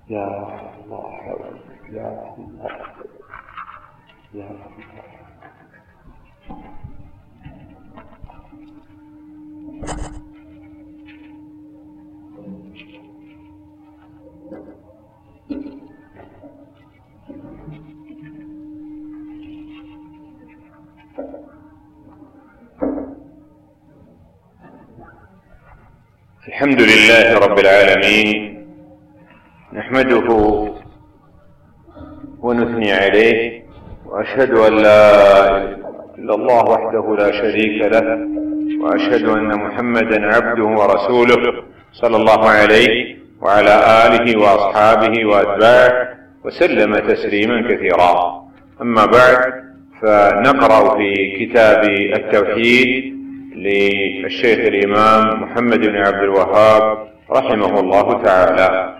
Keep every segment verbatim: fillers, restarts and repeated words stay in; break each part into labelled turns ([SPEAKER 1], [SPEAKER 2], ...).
[SPEAKER 1] يا الله يا الله يا الله.
[SPEAKER 2] الحمد لله رب العالمين، نحمده ونثني عليه، وأشهد أن لا إله إلا الله وحده لا شريك له، وأشهد أن محمدا عبده ورسوله صلى الله عليه وعلى آله وأصحابه وأتباعه وسلم تسليما كثيرا. أما بعد، فنقرأ في كتاب التوحيد للشيخ الإمام محمد بن عبد الوهاب رحمه الله تعالى.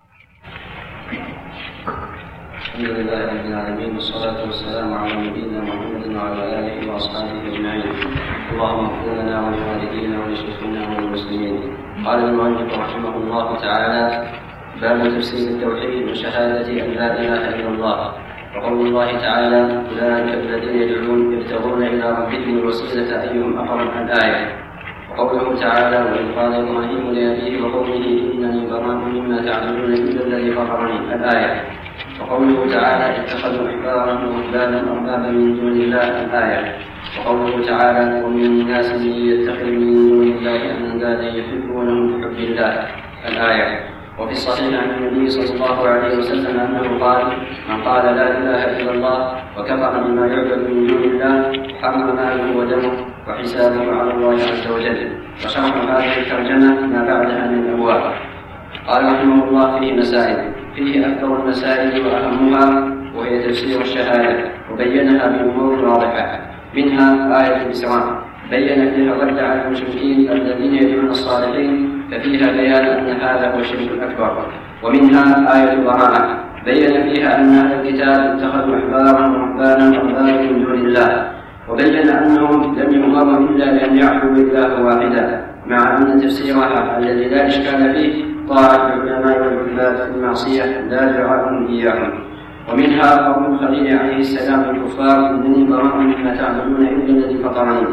[SPEAKER 3] الحمد لله رب العالمين، والصلاة والسلام على نبينا محمد وعلى آله وأصحابه أجمعين. اللهم اغفر لنا ولوالدينا ولشيخنا وللمسلمين. قال المؤلف رحمه الله تعالى: باب تفسير التوحيد وشهادة أن لا إله إلا الله. وقول الله تعالى: أولئك الذين يدعون يبتغون إلى ربهم الوسيلة أيهم أقرب. الآية. وقوله تعالى: وإذ قال إبراهيم لأبيه وقومه إنني براء مما تعبدون إلا الذي فطرني. الآية. وقوله تعالى: اتخذوا أحبارهم ورهبانا أربابا من دون الله. الآية. وقوله تعالى: ومن الناس من يتخذ من دون الله أندادا يحبونهم كحب الله. الآية. وفي الصحيح عن النبي صلى الله عليه وسلم أنه قال: من قال لا إله إلا الله وكفر بما يعبد من دون الله حرم ماله ودمه وحسابه على الله عز وجل. وشرح هذه الترجمة ما بعدها من الأبواب. قال رحمه الله: فيه مسائل، فيه أكثر المسائل وأهمها وهي تفسير الشهادة، وبينها بأمور واضحة. منها آية الإسراء، بين فيها الرد على المشركين الذين يدعون الصالحين، ففيها بيان أن هذا هو الشرك الأكبر. ومنها آية البراءة، بين فيها أن أهل الكتاب اتخذوا أحبارا ورهبانا أربابا من دون الله، وبين أنهم لم يؤمروا إلا بأن يعبدوا الله واحدا، مع أن تفسيرها الذي لا إشكال فيه طاعة العلماء والعباد في المعصية لا دعاءهم إياهم. ومنها قول الخليل عليه السلام للكفار: إنني براء مما تعبدون إلا الذي فطرني،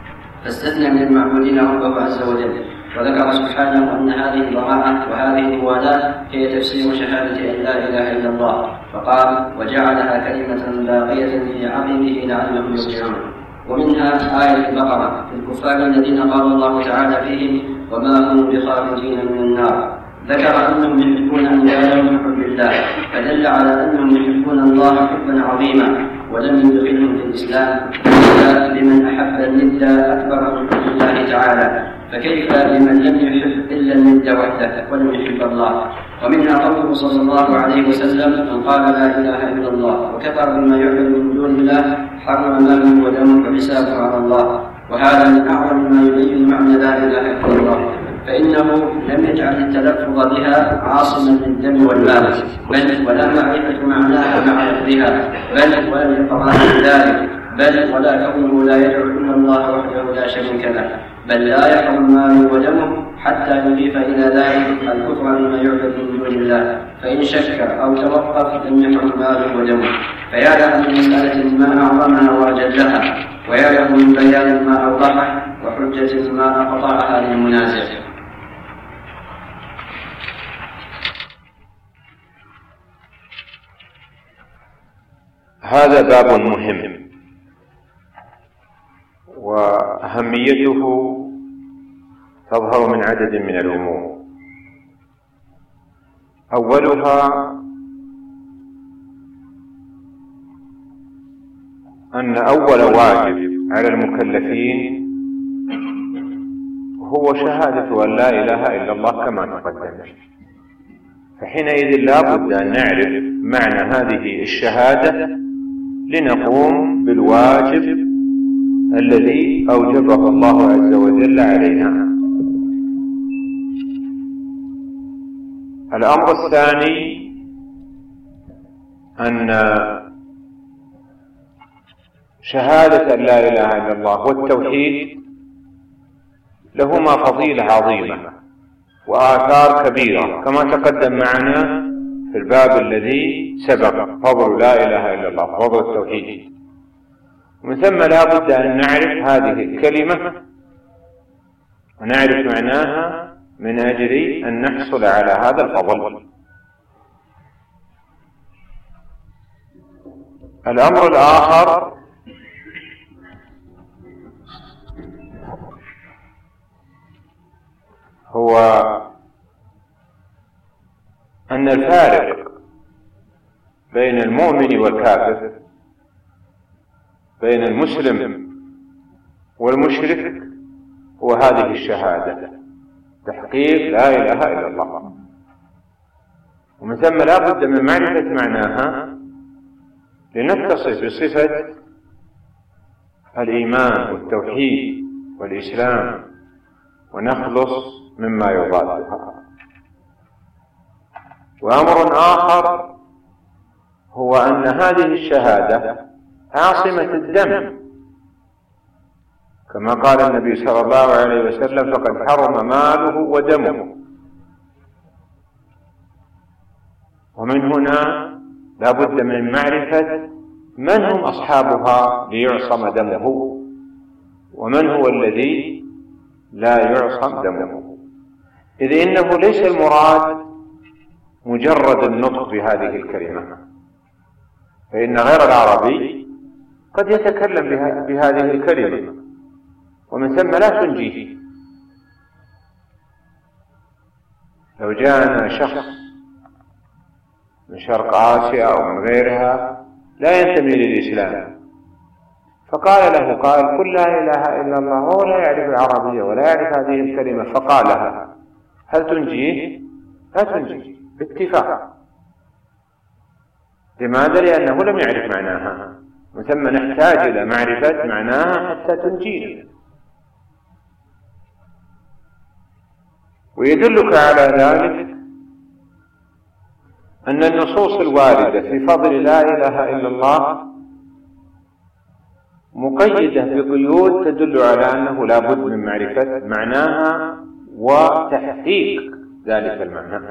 [SPEAKER 3] فاستثنى من المعبودين ربه عز وجل. وذكر سبحانه أن هذه البراءة وهذه الموالاة هي تفسير شهادة أن لا إله إلا الله، فقال: وجعلها كلمة باقية في عقبه لعلهم يرجعون. ومنها آية البقرة في الكفار الذين قال الله تعالى فيهم: وما هم بخارجين من النار. ذكر أنهم يحبون أندادهم بحب الله، فدل على أنهم يحبون الله حبا عظيما، ولم يدخلهم في الإسلام إلا لمن أحب الند أكبر من حب الله تعالى، فكيف لمن لم يحب إلا الند وحده ولم يحب الله. ومنها قوله صلى الله عليه وسلم: من قال لا إله إلا الله وكفر بما يعبد من دون الله حرم ماله ودمه وحسابه على الله. وهذا من أعظم ما يبين معنى لا إله إلا الله، فإنه لم يجعل التلفظ بها عاصما للدم والمال، بل ولا معرفة معناها مع لفظها، بل ولا الإقرار بذلك، بل ولا كونه لا يدعو إلا الله وحده لا شريك له، بل لا يحرم ماله ودمه حتى يضيف إلى ذلك الكفر بما يعبد من دون الله، فإن شك أو توقف لم يحرم ماله ودمه. فيعلم من مسألة ما أعظمها وأجلها، ويعلم من بيان ما أوضحه وحجة ما أقطعها للمنازع.
[SPEAKER 2] هذا باب مهم، وأهميته تظهر من عدد من الأمور. أولها أن أول واجب على المكلفين هو شهادة أن لا إله إلا الله كما تقدم، فحينئذ لا بد أن نعرف معنى هذه الشهادة لنقوم بالواجب الذي أوجبه الله عز وجل علينا. الأمر الثاني أن شهادة أن لا إله إلا الله والتوحيد لهما فضيلة عظيمة وآثار كبيرة، كما تقدم معنا في الباب الذي سبق، فضل لا إله إلا الله، فضل التوحيد. ومن ثم لا بد أن نعرف هذه الكلمة ونعرف معناها من أجل أن نحصل على هذا الفضل. الأمر الآخر هو أن الفارق بين المؤمن والكافر، بين المسلم والمشرك، هو هذه الشهادة، تحقيق لا إله إلا الله. ومن ثم لا بد من معرفة معناها لنتصف بصفة الإيمان والتوحيد والإسلام ونخلص مما يضادها. وأمر آخر هو أن هذه الشهادة عاصمة الدم، كما قال النبي صلى الله عليه وسلم: فقد حرم ماله ودمه. ومن هنا لا بد من معرفة من هم أصحابها ليعصم دمه، ومن هو الذي لا يعصم دمه، إذ إنه ليس المراد مجرد النطق بهذه الكلمة، فإن غير العربي قد يتكلم بهذه الكلمة ومن ثم لا تنجيه. لو جاءنا شخص من شرق آسيا أو من غيرها لا ينتمي للإسلام فقال له قال: قل لا إله إلا الله، وهو لا يعرف العربية ولا يعرف هذه الكلمة، فقالها، هل تنجيه؟ لا تنجيه باتفاق. لماذا؟ لأنه لم يعرف معناها، وثم نحتاج إلى معرفة معناها حتى تنجينا. ويدلك على ذلك أن النصوص الواردة في فضل لا إله إلا الله مقيدة بقيود تدل على أنه لا بد من معرفة معناها وتحقيق ذلك المعنى،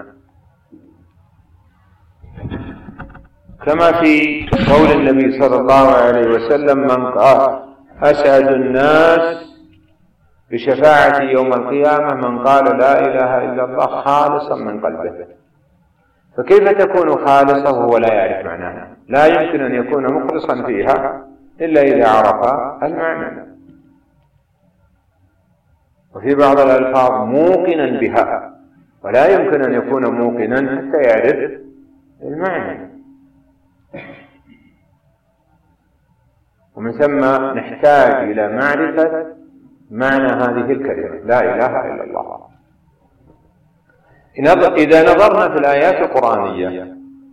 [SPEAKER 2] كما في قول النبي صلى الله عليه وسلم: من قال أسعد الناس بشفاعة يوم القيامة من قال لا إله إلا الله خالصا من قلبه. فكيف تكون خالصة وهو لا يعرف معناها؟ لا يمكن أن يكون مخلصا فيها إلا إذا عرف المعنى. وفي بعض الألفاظ موقنا بها، ولا يمكن أن يكون موقنا حتى يعرف المعنى. ومن ثم نحتاج إلى معرفة معنى هذه الكلمة لا إله إلا الله. إذا نظرنا في الآيات القرآنية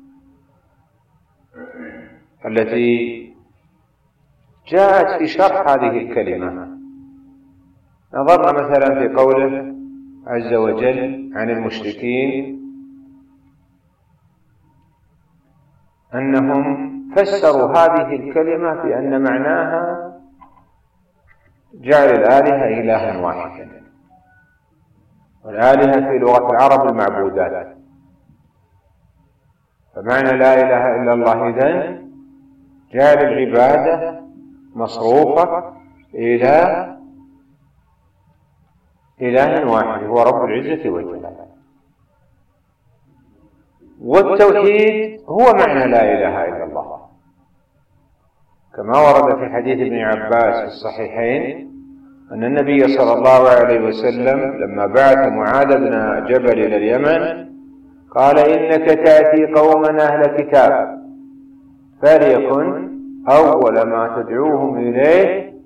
[SPEAKER 2] التي جاءت في شرح هذه الكلمة، نظرنا مثلا في قوله عز وجل عن المشركين أنهم فسروا هذه الكلمة بأن معناها جعل الآلهة إلها واحدا، والآلهة في لغة العرب المعبودات، فمعنى لا إله إلا الله إذن جعل العبادة مصروفة إلى إله واحد هو رب العزة والجلال. والتوحيد هو معنى لا إله إلا الله، كما ورد في حديث ابن عباس في الصحيحين أن النبي صلى الله عليه وسلم لما بعث معاذ بن جبل إلى اليمن قال: إنك تأتي قوما أهل كتاب فليكن أول ما تدعوهم إليه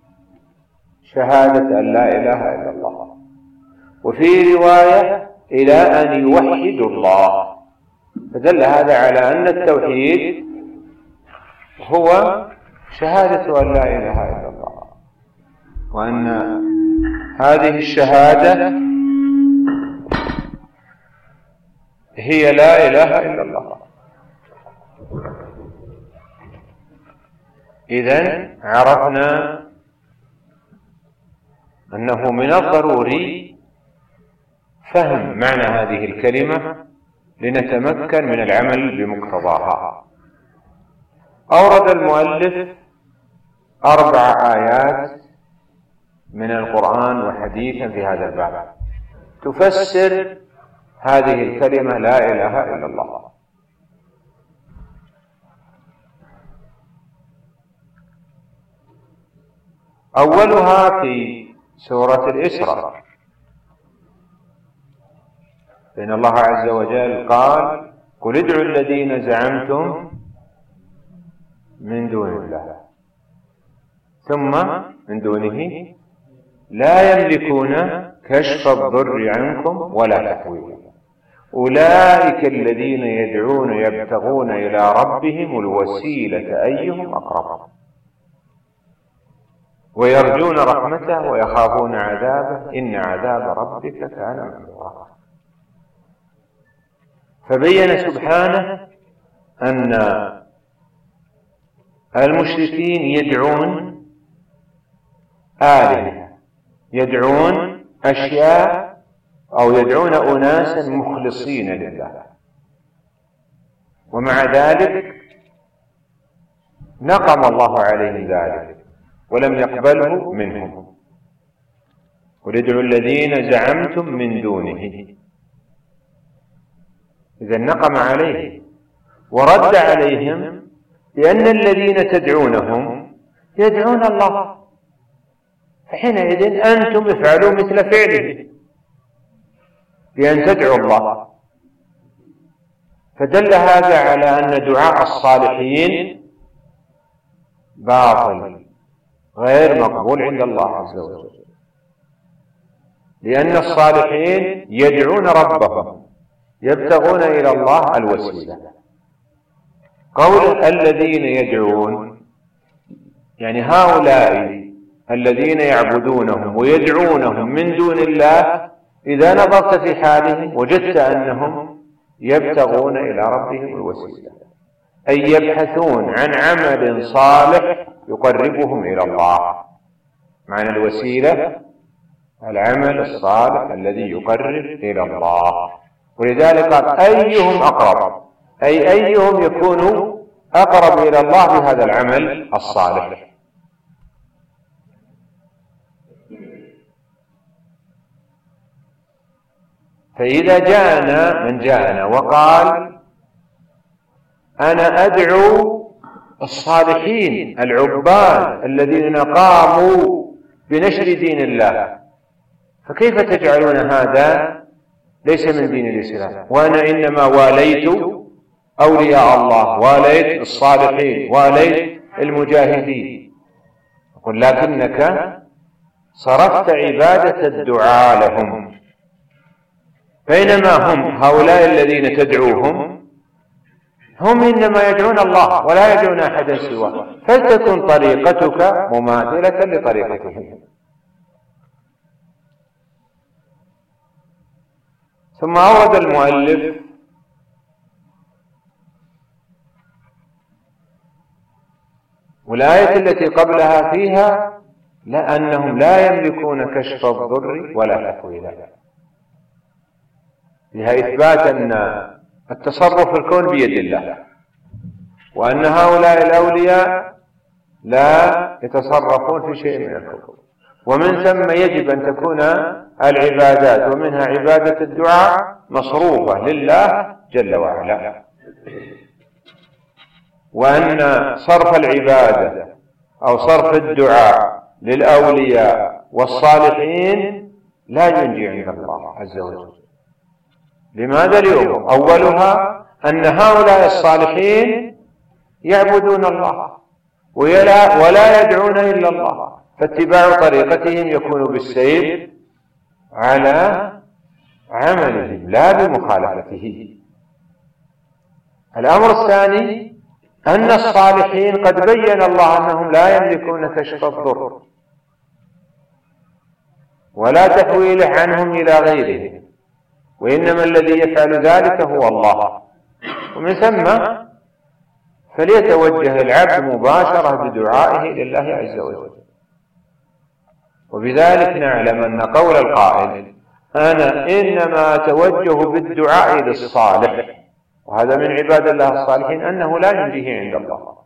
[SPEAKER 2] شهادة أن لا إله إلا الله، وفي رواية إلى أن يوحدوا الله. فدل هذا على أن التوحيد هو شهادة أن لا إله إلا الله، وأن هذه الشهادة هي لا إله إلا الله. إذن عرفنا أنه من الضروري فهم معنى هذه الكلمة لنتمكن من العمل بمقتضاها. أورد المؤلف أربع آيات من القرآن وحديثا في هذا الباب تفسر هذه الكلمة لا إله إلا الله. أولها في سورة الإسراء، فإن الله عز وجل قال: قل ادعوا الذين زعمتم من دون الله ثم من دونه لا يملكون كشف الضر عنكم ولا تحويلا أولئك الذين يدعون يبتغون إلى ربهم الوسيلة أيهم أقرب ويرجون رحمته ويخافون عذابه إن عذاب ربك كان محذورا. فبين سبحانه أن المشركين يدعون آلهة، يدعون أشياء أو يدعون أناسا مخلصين لله، ومع ذلك نقم الله عليهم ذلك ولم يقبله منهم. قل ادعوا الذين زعمتم من دونه، إذا نقم عليه ورد عليهم لأن الذين تدعونهم يدعون الله، فحينئذ أنتم افعلوا مثل فعله بأن تدعوا الله. فدل هذا على أن دعاء الصالحين باطل غير مقبول عند الله عز وجل، لأن الصالحين يدعون ربهم يبتغون إلى الله الوسيلة. قول الذين يدعون يعني هؤلاء الذين يعبدونهم ويدعونهم من دون الله، إذا نظرت في حالهم وجدت أنهم يبتغون إلى ربهم الوسيلة، أي يبحثون عن عمل صالح يقربهم إلى الله. معنى الوسيلة العمل الصالح الذي يقرب إلى الله، ولذلك قال أيهم أقرب، أي أيهم يكون أقرب إلى الله بهذا العمل الصالح. فإذا جاءنا من جاءنا وقال أنا أدعو الصالحين العباد الذين قاموا بنشر دين الله، فكيف تجعلون هذا ليس من دين الإسلام؟ وأنا إنما واليت أولياء الله، واليت الصالحين، واليت المجاهدين. يقول لكنك صرفت عبادة الدعاء لهم، بينما هم هؤلاء الذين تدعوهم هم إنما يدعون الله ولا يدعون أحدا سواه، فلتكن طريقتك مماثلة لطريقتهم. ثم أورد المؤلف والآية التي قبلها فيها لأنهم لا يملكون كشف الضر ولا تحويلا، فيها إثبات أن التصرف في الكون بيد الله، وأن هؤلاء الأولياء لا يتصرفون في شيء من الكون، ومن ثم يجب أن تكون العبادات ومنها عبادة الدعاء مصروفة لله جل وعلا، وأن صرف العبادة أو صرف الدعاء للأولياء والصالحين لا ينجي عند الله عز وجل. لماذا اليوم؟ أولها أن هؤلاء الصالحين يعبدون الله ولا يدعون إلا الله، فاتباع طريقتهم يكون بالسير على عملهم لا بمخالفته. الأمر الثاني أن الصالحين قد بين الله أنهم لا يملكون كشف الضر ولا تحويله عنهم إلى غيرهم، وإنما الذي يفعل ذلك هو الله. ومن ثم فليتوجه العبد مباشرة بدعائه لله عز وجل. وبذلك نعلم أن قول القائل أنا إنما أتوجه بالدعاء للصالح، وهذا من عباد الله الصالحين أنه لا ينجيه عند الله،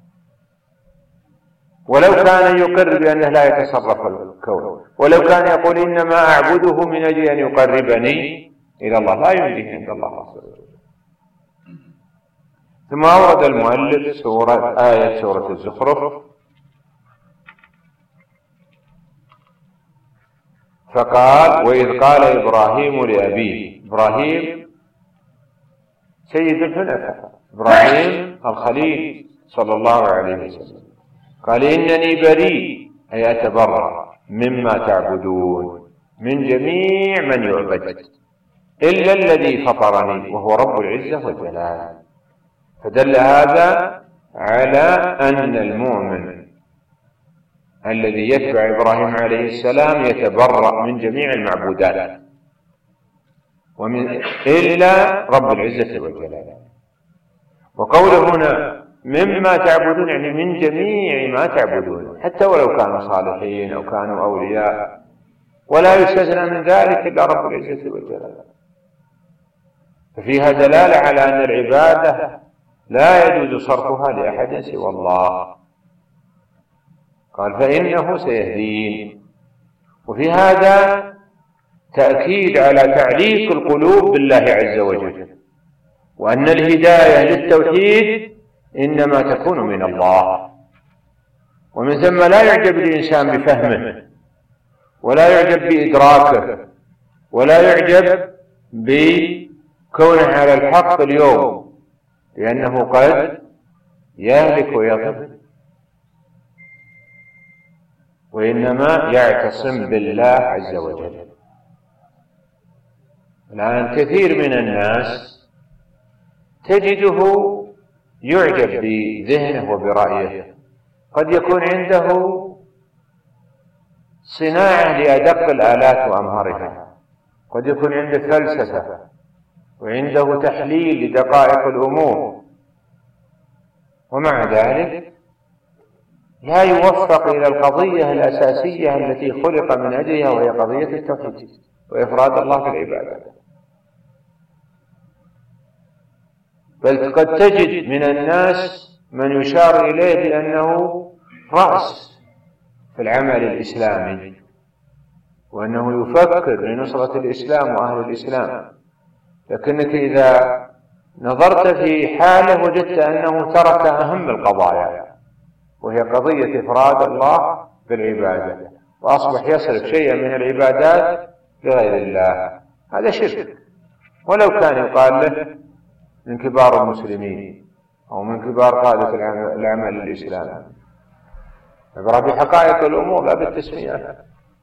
[SPEAKER 2] ولو كان يقر بأنه لا يتصرف الكون، ولو كان يقول إنما أعبده من أجل أن يقربني إلى الله، لا ينجيه عند الله عز وجل. ثم أورد المؤلف سورة آية سورة الزخرف فقال: وإذ قال إبراهيم لأبيه. إبراهيم سيد الحنفاء، إبراهيم الخليل صلى الله عليه وسلم، قال: إنني بريء، أي أتبرأ مما تعبدون من جميع من يعبد إلا الذي فطرني وهو رب العزة والجلال. فدل هذا على أن المؤمن الذي يتبع إبراهيم عليه السلام يتبرأ من جميع المعبودات ومن إلا رب العزة والجلال. وقوله هنا مما تعبدون يعني من جميع ما تعبدون، حتى ولو كانوا صالحين أو كانوا أولياء، ولا يستثنى من ذلك إلا رب العزة والجلال. ففيها دلالة على أن العبادة لا يجوز صرفها لأحد سوى الله. قال: فإنه سيهدين. وفي هذا تأكيد على تعليق القلوب بالله عز وجل، وأن الهداية للتوحيد إنما تكون من الله، ومن ثم لا يعجب الإنسان بفهمه، ولا يعجب بإدراكه، ولا يعجب بكونه على الحق اليوم، لأنه قد يهلك ويضل، وإنما يعتصم بالله عز وجل. الآن كثير من الناس تجده يعجب بذهنه وبرأيه، قد يكون عنده صناعة لأدق الآلات وأمهرها، قد يكون عنده فلسفة وعنده تحليل لدقائق الأمور، ومع ذلك لا يوفق إلى القضية الأساسية التي خلق من أجلها، وهي قضية التوحيد وإفراد الله في العبادة. بل قد تجد من الناس من يشار إليه بأنه رأس في العمل الإسلامي، وأنه يفكر لنصرة الإسلام وأهل الإسلام، لكنك إذا نظرت في حاله وجدت أنه ترك أهم القضايا، وهي قضية إفراد الله بالعبادة، وأصبح يصرف شيئا من العبادات لغير الله. هذا شرك، ولو كان يقال له من كبار المسلمين أو من كبار قادة العمل الإسلامي. عبر بحقائق الأمور لا بالتسميات.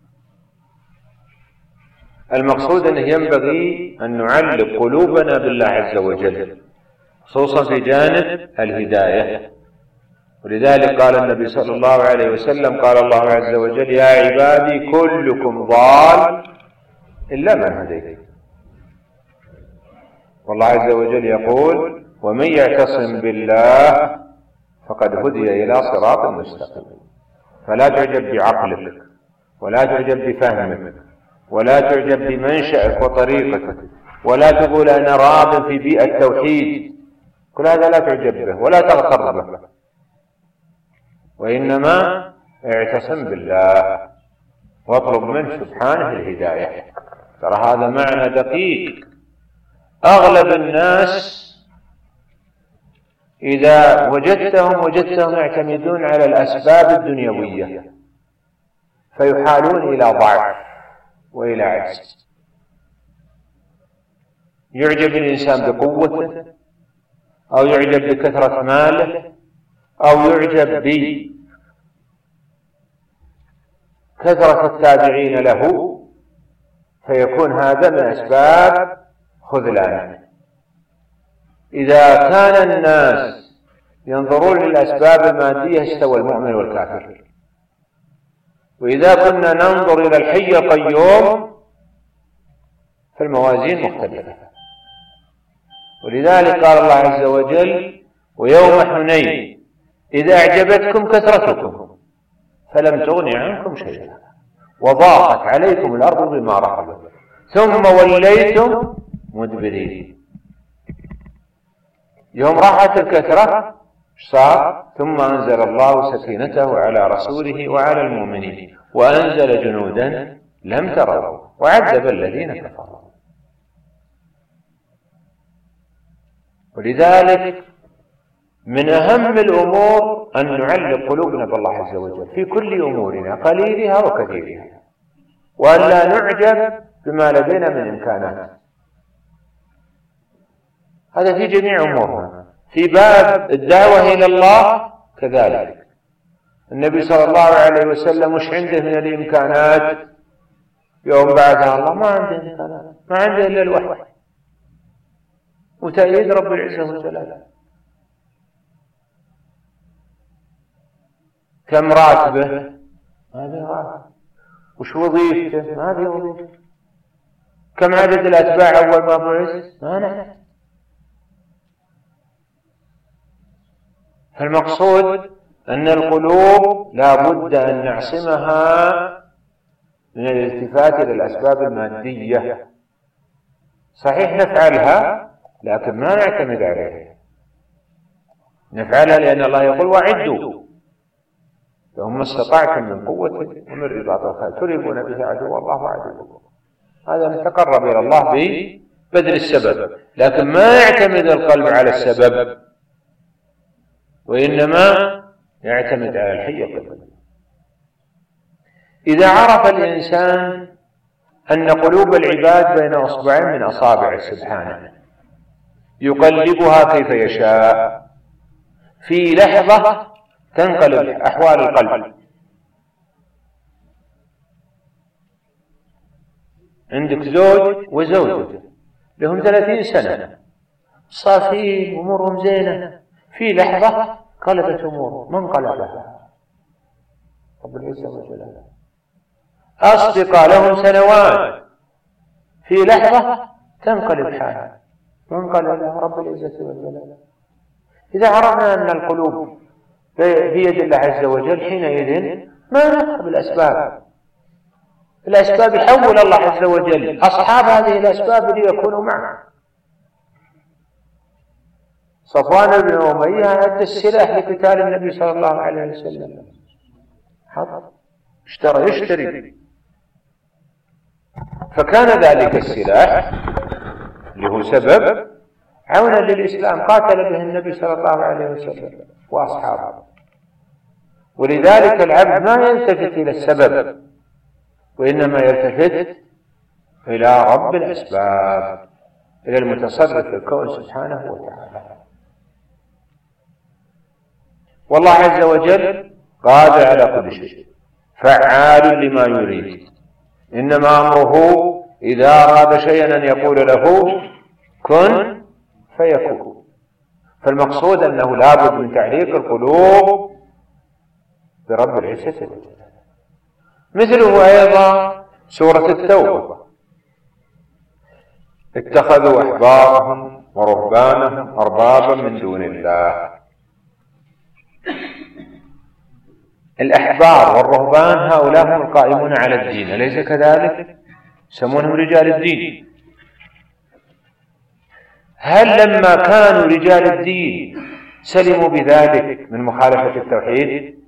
[SPEAKER 2] المقصود أنه ينبغي أن نعلق قلوبنا بالله عز وجل، خصوصا في جانب الهداية. ولذلك قال النبي صلى الله عليه وسلم: قال الله عز وجل: يا عبادي كلكم ضال إلا من هديت. والله عز وجل يقول: ومن يعتصم بالله فقد هدي إلى صراط مستقيم. فلا تعجب بعقلك، ولا تعجب بفهمك، ولا تعجب بمنشأك وطريقتك، ولا تقول أنا راغب في بيئة التوحيد، كل هذا لا تعجب به ولا تغتر به، وإنما اعتصم بالله واطلب منه سبحانه الهداية. ترى هذا معنى دقيق. أغلب الناس إذا وجدتهم وجدتهم يعتمدون على الأسباب الدنيوية، فيحالون إلى ضعف وإلى عجز. يعجب الإنسان بقوته، أو يعجب بكثرة ماله، أو يعجب بكثرة التابعين له، فيكون هذا من أسباب خذلانه. إذا كان الناس ينظرون للأسباب المادية استوى المؤمن والكافر، وإذا كنا ننظر إلى الحي القيوم فالموازين مختلفة. ولذلك قال الله عز وجل: ويوم حنين إذا أعجبتكم كثرتكم فلم تغن عنكم شيئا وضاقت عليكم الأرض بما رحبت ثم وليتم مدبرين. يوم راحت الكثرة صار ثم أنزل الله سكينته على رسوله وعلى المؤمنين وأنزل جنودا لم تروا وعذب الذين كفروا. ولذلك من أهم الأمور أن نعلق قلوبنا بالله عز وجل في كل أمورنا قليلها وكثيرها، وأن لا نعجب بما لدينا من إمكانات. هذا في جميع أمورنا. في باب الدعوة إلى الله كذلك، النبي صلى الله عليه وسلم مش عنده من الإمكانات يوم بعثها الله؟ ما عنده إمكانات، ما عنده إلا الوحي وتأييد رب العزة والجلال. كم راتبه؟ ما في راتب. وش وظيفته؟ ما في وظيفة. كم عدد الأتباع أول ما بعث؟ ما نعرف. فالمقصود أن القلوب لا بد أن نعصمها من الالتفات إلى الأسباب المادية. صحيح نفعلها لكن ما نعتمد عليها، نفعلها لأن الله يقول وعدوا لهم ما استطعتم من قوة ومن رباط الخيل ترهبون به عدو الله وعدوكم. هذا نتقرب إلى الله ببذل السبب، لكن ما يعتمد القلب على السبب وإنما يعتمد على الحي القيوم. إذا عرف الإنسان أن قلوب العباد بين أصبعين من أصابعه سبحانه يقلبها كيف يشاء، في لحظة تنقلب أحوال القلب. عندك زوج وزوجة لهم ثلاثين سنة صافين أمورهم زينة، في لحظة قلبت أمورهم. من قلبها؟ رب العزة والجلال. أصدقاء لهم سنوات، في لحظة تنقلب حالها. من قلبها؟ رب العزة والجلال. إذا عرفنا أن القلوب في يد الله عز وجل حينئذ ما نفعل بالأسباب. الأسباب يحول الله عز وجل أصحاب هذه الأسباب ليكونوا معه. صفوان بن أمية أدى السلاح لقتال النبي صلى الله عليه وسلم، حط اشترى يشتري، فكان ذلك السلاح له سبب عونا للإسلام، قاتل به النبي صلى الله عليه وسلم وأصحابه. ولذلك العبد ما يلتفت إلى السبب وإنما يلتفت إلى رب الأسباب، إلى المتصرف في الكون سبحانه وتعالى. والله عز وجل قادر على كل شيء، فعال لما يريد، إنما أمره إذا أراد شيئا أن يقول له كن فيكون. فالمقصود أنه لابد من تعليق القلوب برب العزة والجلال. مثله أيضا سورة التوبة، اتخذوا أحبارهم ورهبانهم أربابا من دون الله. الأحبار والرهبان هؤلاء هم القائمون على الدين، أليس كذلك؟ يسمونهم رجال الدين. هل لما كانوا رجال الدين سلموا بذلك من مخالفة التوحيد؟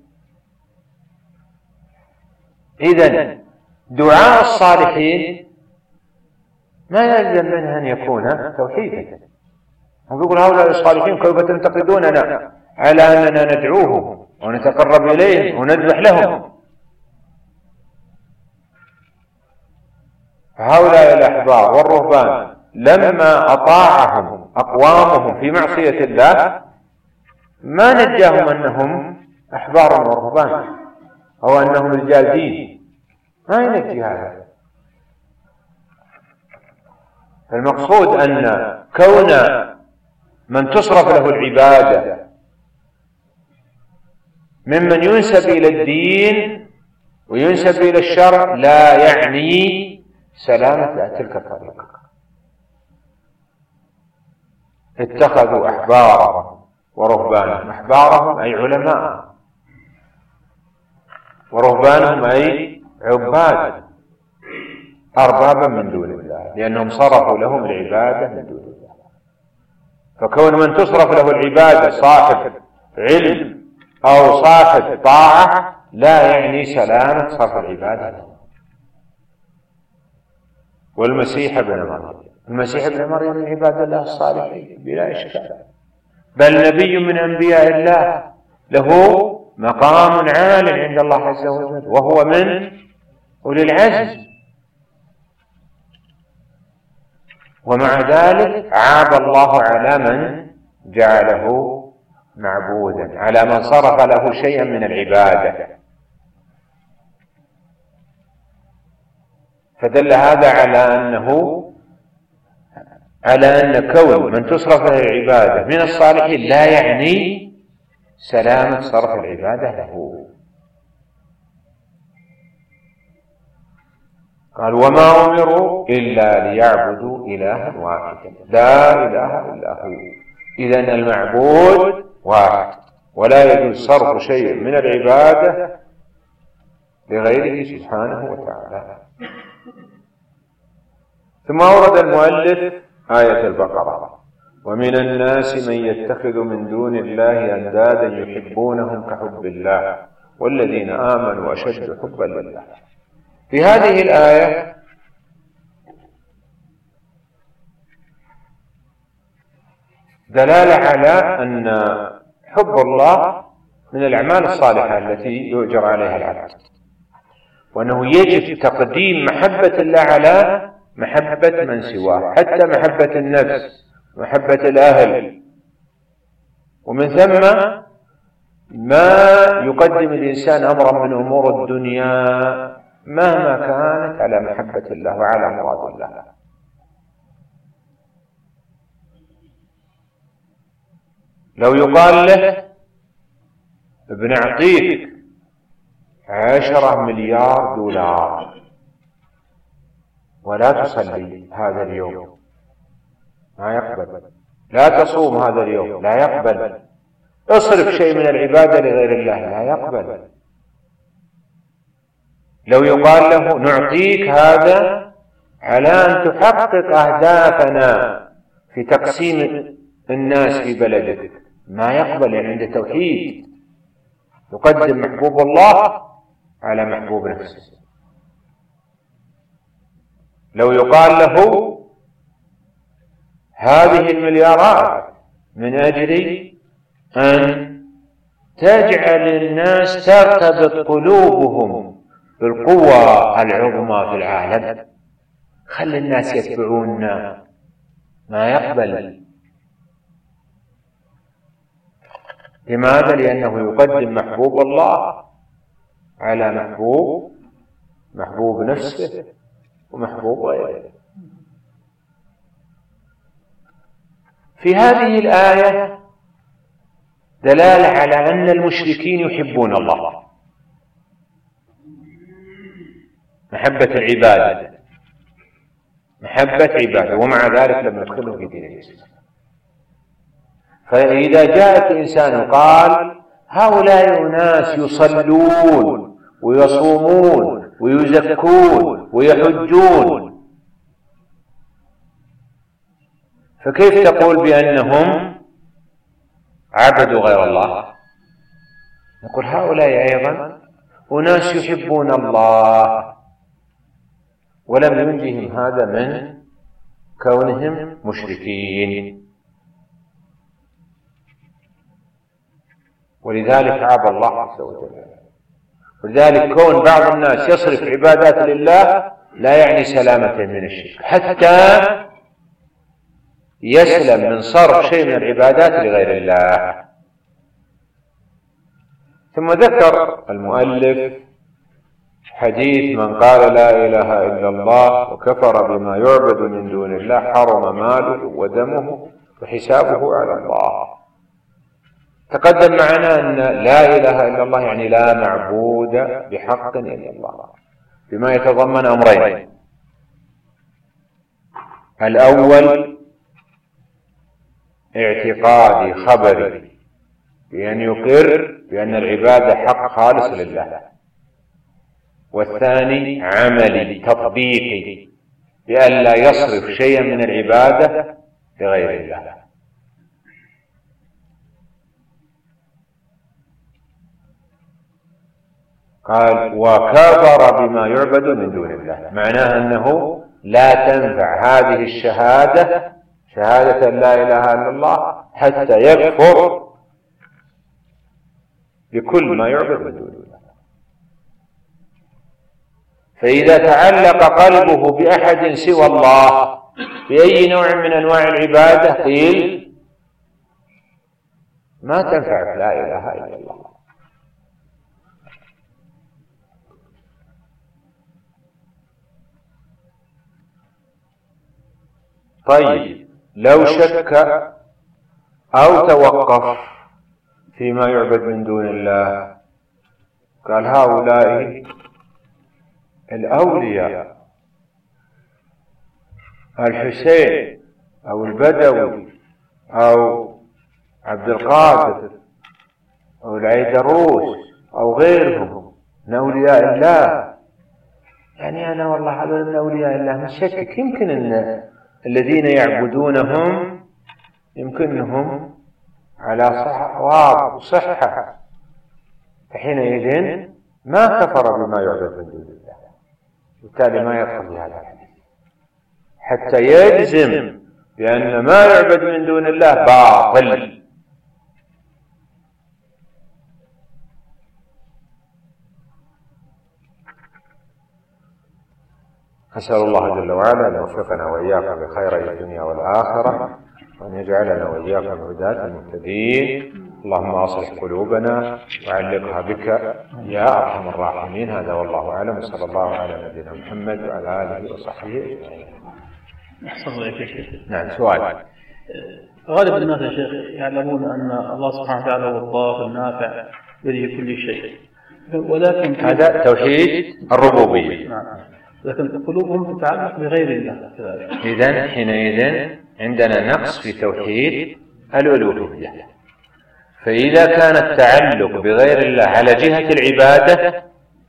[SPEAKER 2] إذن دعاء الصالحين ما يلزم منها أن يكون توحيدا. هم يقول هؤلاء الصالحين كيف تنتقدوننا على أننا ندعوهم ونتقرب إليهم ونذبح لهم؟ هؤلاء الأحبار والرهبان لما أطاعهم أقوامهم في معصية الله ما نجاهم أنهم أحبار ورهبان أو أنهم رجال دين، ما ينجي هذا. المقصود أن كون من تصرف له العبادة ممن ينسب إلى الدين وينسب إلى الشرع لا يعني سلامة تلك الطريقة. اتخذوا أحبارهم ورهبانهم، أحبارهم أي علماء، ورهبانهم أي عباد. أربابا من دون الله، لأنهم صرفوا لهم العبادة من دون الله. فكون من تصرف له العبادة صاحب علم أو صاحب طاعة لا يعني سلامة صرف العبادة له. والمسيح ابن مريم، المسيح ابن مريم من عباد الله الصالحين بلا إشكال، بل نبي من أنبياء الله له مقام عال عند الله عز وجل، وهو من أولي العزم، ومع ذلك عاب الله على من جعله معبودا، على من صرف له شيئا من العبادة. فدل هذا على أنه على أن كون من تصرف له العبادة من الصالحين لا يعني سلامة صرف العبادة له. قال وما أمروا إلا ليعبدوا إلها واحدا لا إله إلا هو. إذن المعبود واحد، ولا يجوز صرف شيء من العبادة لغيره سبحانه وتعالى. ثم أورد المؤلف آية البقرة: ومن الناس من يتخذ من دون الله أندادا يحبونهم كحب الله والذين آمنوا أشد حبا لله. في هذه الآية دلالة على أن حب الله من الأعمال الصالحة التي يؤجر عليها العبد، وأنه يجب تقديم محبة الله على محبة من سواه، حتى محبة النفس، محبة الأهل، ومن ثم ما يقدم الإنسان أمرا من أمور الدنيا مهما كانت على محبة الله وعلى مراد الله. لو يقال له بنعطيك عشرة مليار دولار ولا تصلي هذا اليوم، ما يقبل. لا تصوم هذا اليوم، لا يقبل. اصرف شيء من العبادة لغير الله، لا يقبل. لو يقال له نعطيك هذا على أن تحقق أهدافنا في تقسيم الناس في بلدك، ما يقبل، يعني عنده توحيد، يقدم محبوب الله على محبوب نفسه. لو يقال له هذه المليارات من أجل أن تجعل الناس ترتبط قلوبهم بالقوة العظمى في العالم، خلي الناس يتبعوننا، ما يقبل. لماذا؟ لأنه يقدم محبوب الله على محبوب محبوب نفسه ومحبوب غيره. في هذه الآية دلالة على أن المشركين يحبون الله، محبة العبادة، محبة عبادة، ومع ذلك لم يدخلوا في دين الإسلام. فإذا جاءت إنسان قال هؤلاء أناس يصلون ويصومون ويزكون ويحجون، فكيف تقول بأنهم عبدوا غير الله؟ نقول هؤلاء أيضا أناس يحبون الله، ولم ينجهم هذا من كونهم مشركين. ولذلك عاب الله عز وجل. ولذلك كون بعض الناس يصرف عبادات لله لا يعني سلامة من الشرك، حتى يسلم من صرف شيء من العبادات لغير الله. ثم ذكر المؤلف حديث من قال لا إله إلا الله وكفر بما يعبد من دون الله حرم ماله ودمه وحسابه على الله. تقدم معنا أن لا إله إلا الله يعني لا معبود بحق إلا الله، بما يتضمن أمرين: الأول اعتقادي خبري بأن يقر بأن العبادة حق خالص لله، والثاني عملي تطبيقي بأن لا يصرف شيئا من العبادة لغير الله. قال وكفر بما يعبد من دون الله، معناه أنه لا تنفع هذه الشهادة شهادة لا إله إلا الله حتى يكفر بكل ما يعبد من دون الله. فإذا تعلق قلبه بأحد سوى الله بأي نوع من أنواع العبادة قيل ما تنفعك لا إله إلا الله. طيب لو شك أو توقف فيما يعبد من دون الله قال هؤلاء الأولياء الحسين أو البدوي أو عبد القادر أو العيدروس أو غيرهم من أولياء الله، يعني أنا والله هذول من أولياء الله مش شك يمكن أن الذين يعبدونهم يمكنهم على صواب وصحة، فحينئذ ما كفر بما يعبد من دون الله، وبالتالي ما يدخل في هذا الحديث حتى يجزم بأن ما يعبد من دون الله باطل. أسأل الله جل وعلا أن يوفقنا وإياكم بخير الدنيا والآخرة، وأن يجعلنا وإياكم هداة المهتدين. اللهم أصلح قلوبنا وعلقها بك يا أرحم الراحمين. هذا والله أعلم، صلى الله على نبينا محمد وعلى آله وصحبه أجمعين.
[SPEAKER 4] أحسن الله يا شيخ.
[SPEAKER 2] نعم سؤال.
[SPEAKER 4] غالب الناس يا شيخ يعلمون أن الله سبحانه وتعالى هو الضار النافع بيده كل شيء، ولكن
[SPEAKER 2] هذا توحيد الربوبية.
[SPEAKER 4] نعم. لكن قلوبهم تتعلق بغير الله كذلك.
[SPEAKER 2] إذن حينئذ عندنا نقص في توحيد الألوهية. فإذا كان التعلق بغير الله على جهة العبادة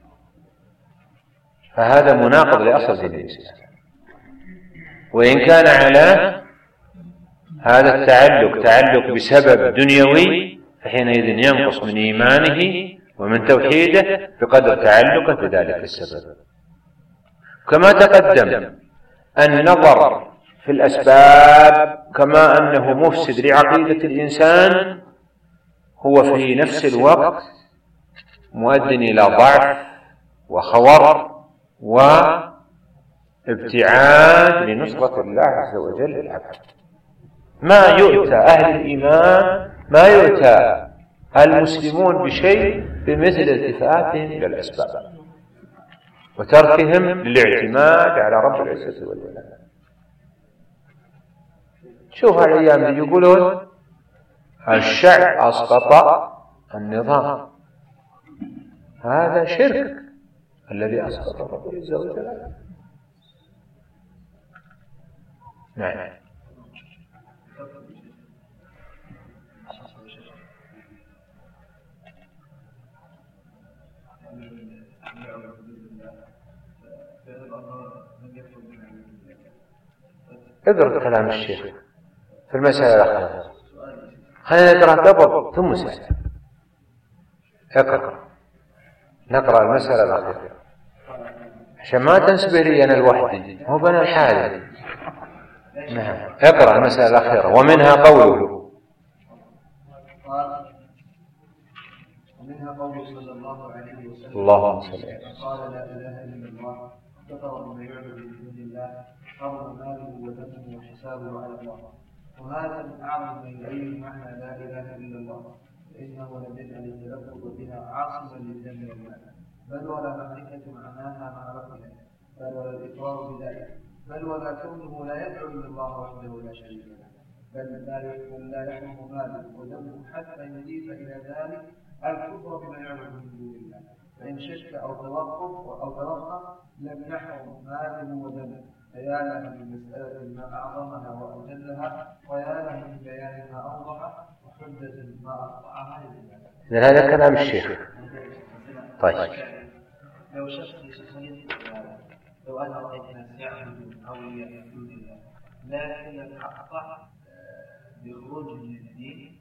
[SPEAKER 2] فهذا مناقض لأصل دين الإسلام، وإن كان على هذا التعلق تعلق بسبب دنيوي فحينئذ ينقص من إيمانه ومن توحيده بقدر تعلقه بذلك السبب. كما تقدم النظر في الأسباب كما أنه مفسد لعقيدة الإنسان هو في نفس الوقت مؤد إلى ضعف وخور وابتعاد لنصرة الله عز وجل للعبد. ما يؤتى أهل الإيمان ما يؤتى المسلمون بشيء بمثل التفاتهم إلى الأسباب وتركهم للاعتماد على رب العزة والجلال. شوف هالأيام اللي يقولون الشعب أسقط النظام، هذا شرك الذي أسقط رب العزة والجلال. نعم. اقرأ كلام الشيخ في المسألة الأخيرة، خلينا نقرأ قبل ثم سأل. اقرأ نقرأ المسألة الأخيرة عشان ما تنسبه لي أنا لوحدي، هو بنا الحالي. نعم اقرأ المسألة الأخيرة. ومنها قوله
[SPEAKER 5] ومنها قوله صلى الله عليه وسلم
[SPEAKER 2] اللهم صل على
[SPEAKER 5] قال لا إله إلا الله كفر بما يعبد من دون الله حرم ماله ودمه وحسابه على الله. وهذا من أعظم من يعين معنى لا إله إلا الله، فإنه لم يجعل التلفظ بها عاصما للدم والمال، بل ولا معرفة معناها مع لفظها، بل ولا الإقرار بذلك، بل ولا كونه لا يدعو إلا الله وحده لا شريك له، بل لا يحرم ماله ودمه حتى يضيف إلى ذلك الكفر بما يعبد من دون الله. فإن شك أو توقف أو توقف لم يحرم ماله ودمه. فيا له من مسألة ما أعظمها وأجلها، ويا له من بيان ما أوضح وحجة ما أقطعها.
[SPEAKER 2] هذا كلام الشيخ. طيب
[SPEAKER 5] لو شخص يستخدم لو أنا رأيت ناس يعبدون أولياء من دون الله لكن الأقطع بخروج من الدين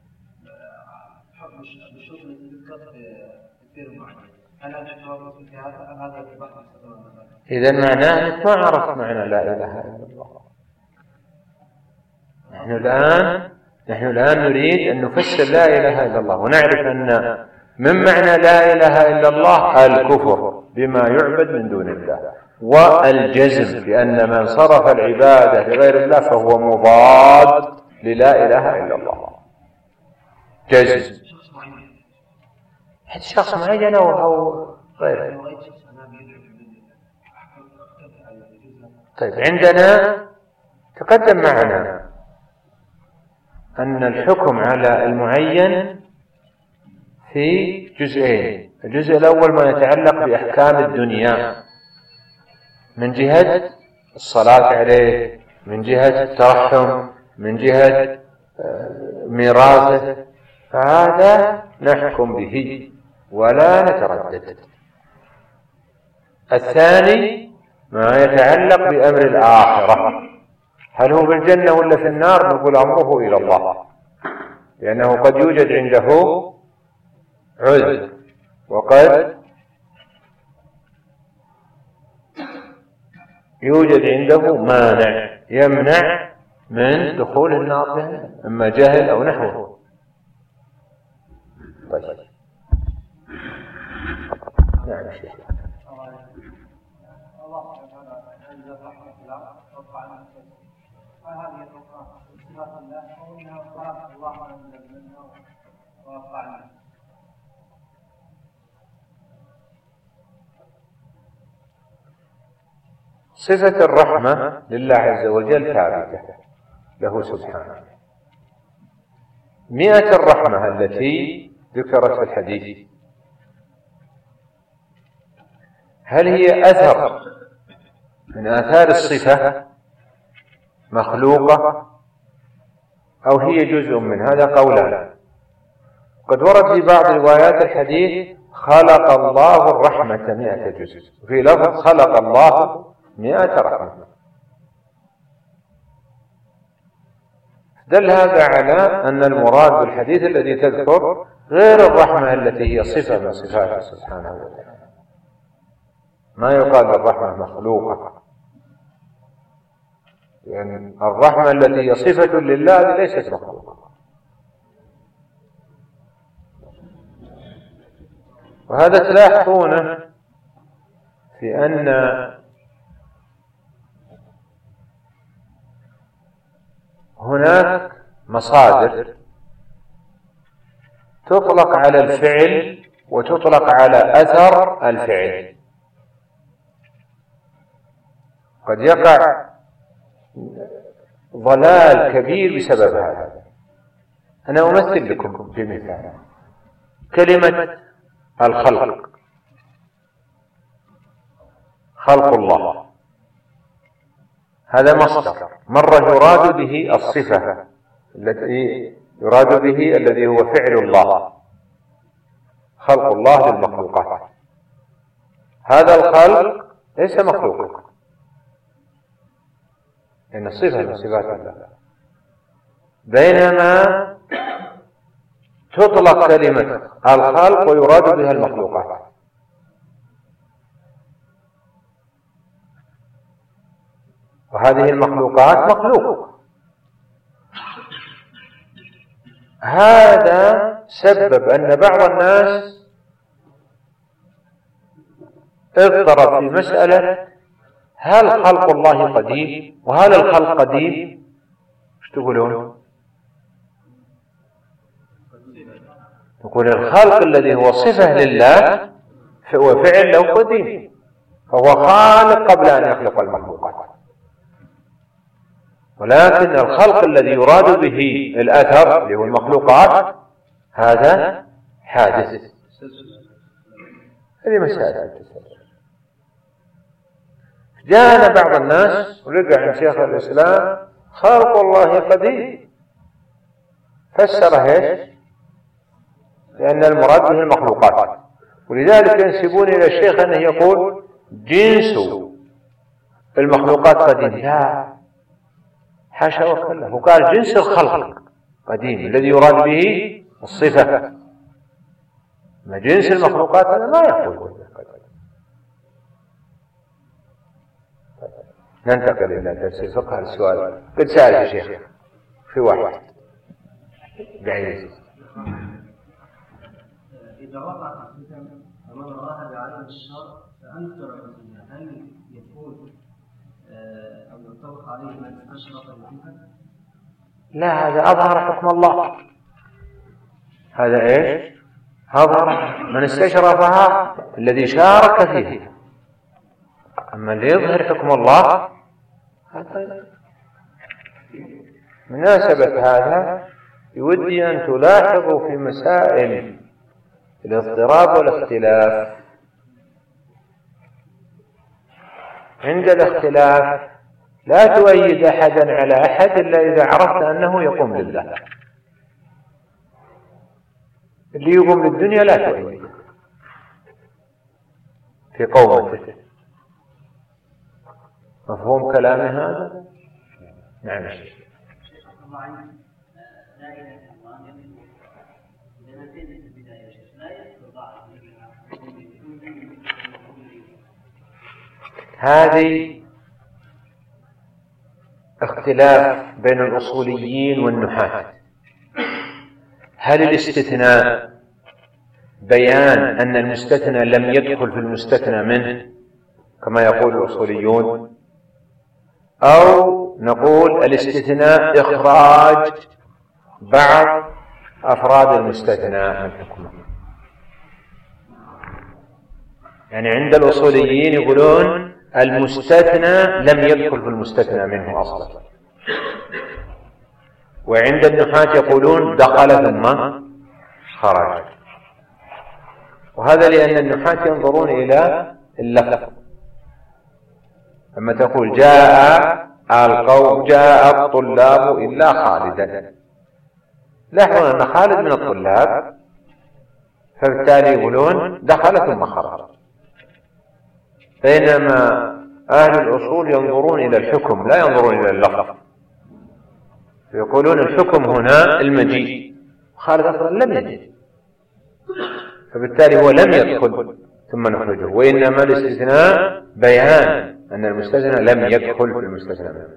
[SPEAKER 5] بشرط ذكر كثير معين. هل أنا في هذا هذا البحث؟
[SPEAKER 2] إذا معناه أنك ما عرفت معنى لا إله إلا الله. نحن الآن نحن الآن نريد أن نفسر لا إله إلا الله، ونعرف أن من معنى لا إله إلا الله الكفر بما يعبد من دون الله، والجزم بأن من صرف العبادة لغير الله فهو مضاد للا إله إلا الله. جزم حتى شخص معين أو غيره. طيب عندنا تقدم معنا أن الحكم على المعين في جزئين. الجزء الأول ما يتعلق بأحكام الدنيا من جهة الصلاة عليه، من جهة الترحم، من جهة ميراثه، فهذا نحكم به ولا نتردد. الثاني ما يتعلق بأمر الآخرة، هل هو في الجنة ولا في النار؟ نقول أمره إلى الله، لأنه قد يوجد عنده عذر وقد يوجد عنده مانع يمنع من دخول النار به، إما جهل أو نحوه. طيب نعم شيخ.
[SPEAKER 5] الله تعالى أنزل رحمة الله رفع عنه فهذه الرحمة صفات الله ومنها صلاة الله أنزل منها ورفع عنه.
[SPEAKER 2] صفة الرحمة لله عز وجل ثابتة له سبحانه. مئة الرحمة التي ذكرت في الحديث هل هي أثر من آثار الصفة مخلوقة أو هي جزء من هذا؟ قولان. قد ورد في بعض روايات الحديث خلق الله الرحمة مئة جزء، وفي لفظ خلق الله مئة رحمة. دل هذا على أن المراد بالحديث الذي تذكر غير الرحمة التي هي صفة من صفاته سبحانه وتعالى. ما يقال الرحمة مخلوقة، لأن يعني الرحمة التي هي صفة لله ليست مخلوقة. وهذا تلاحظونه في أن هناك مصادر تطلق على الفعل وتطلق على أثر الفعل. قد يقع ضلال كبير بسبب هذا. أنا أمثل لكم بمثال كلمة الخلق، خلق الله، هذا مصدر، مرة يراد به الصفة التي يراد به الذي هو فعل الله، خلق الله للمخلوقات. هذا الخلق ليس مخلوقا، إن صفة من صفات الله. بينما تطلق كلمة الخلق ويراد بها المخلوقات. وهذه المخلوقات مخلوق. هذا سبب أن بعض الناس اضطرب في مسألة هل خلق الله قديم وهل الخلق قديم؟ ايش تقولون؟ نقول الخلق الذي هو صفة لله هو فعل له قديم، فهو خالق قبل أن يخلق المخلوقات. ولكن الخلق الذي يراد به الأثر اللي هو المخلوقات هذا حادث. هذه مسائل التسلسل. جاءنا بعض الناس ورجع عن شيخ الإسلام خلق الله قديم، فسر ايش؟ لأن المراد به المخلوقات، ولذلك ينسبون إلى الشيخ أنه يقول جنس المخلوقات قديم. لا، حاشا وكلا، وقال جنس الخلق قديم الذي يراد به الصفة، ما جنس المخلوقات هذا ما يقول. ننتقل إلى درس الفقه. السؤال قد سأل يا شيخ في واحد بعيد.
[SPEAKER 5] إذا وقعت الفتن ومن راه بعدم الشر فأنكر الفتنة، هل يكون أو ينطبق عليه من استشرف الفتن؟
[SPEAKER 2] لا، هذا أظهر حكم الله. هذا إيش؟ أظهر من استشرفها الذي شارك فيه. أما اللي يظهر حكم الله مناسبة هذا يودي أن تلاحظوا في مسائل الاضطراب والاختلاف. عند الاختلاف لا تؤيد أحدا على أحد إلا إذا عرفت أنه يقوم لله. اللي يقوم للدنيا لا تؤيد في قومته. مفهوم كلامي هذا؟ نعم. هذه اختلاف بين الأصوليين والنحاة. هل الاستثناء بيان أن المستثنى لم يدخل في المستثنى منه كما يقول الأصوليون، أو نقول الاستثناء إخراج بعض أفراد المستثنى من حكمه؟ يعني عند الأصوليين يقولون المستثنى لم يدخل في المستثنى منه أصلا، وعند النحاة يقولون دخل ثم خرج. وهذا لأن النحاة ينظرون إلى اللفظ. لما تقول جاء القوم جاء الطلاب إلا خالدا، لاحظوا أن خالد من الطلاب، فبالتالي يقولون دخل ثم خرج. بينما أهل الأصول ينظرون إلى الحكم لا ينظرون إلى اللفظ، يقولون الحكم هنا المجيء، خالد أصلا لم يجي، فبالتالي هو لم يدخل ثم نخرجه، وإنما الاستثناء بيان أن المستثنى لم يدخل في المستثنى منه.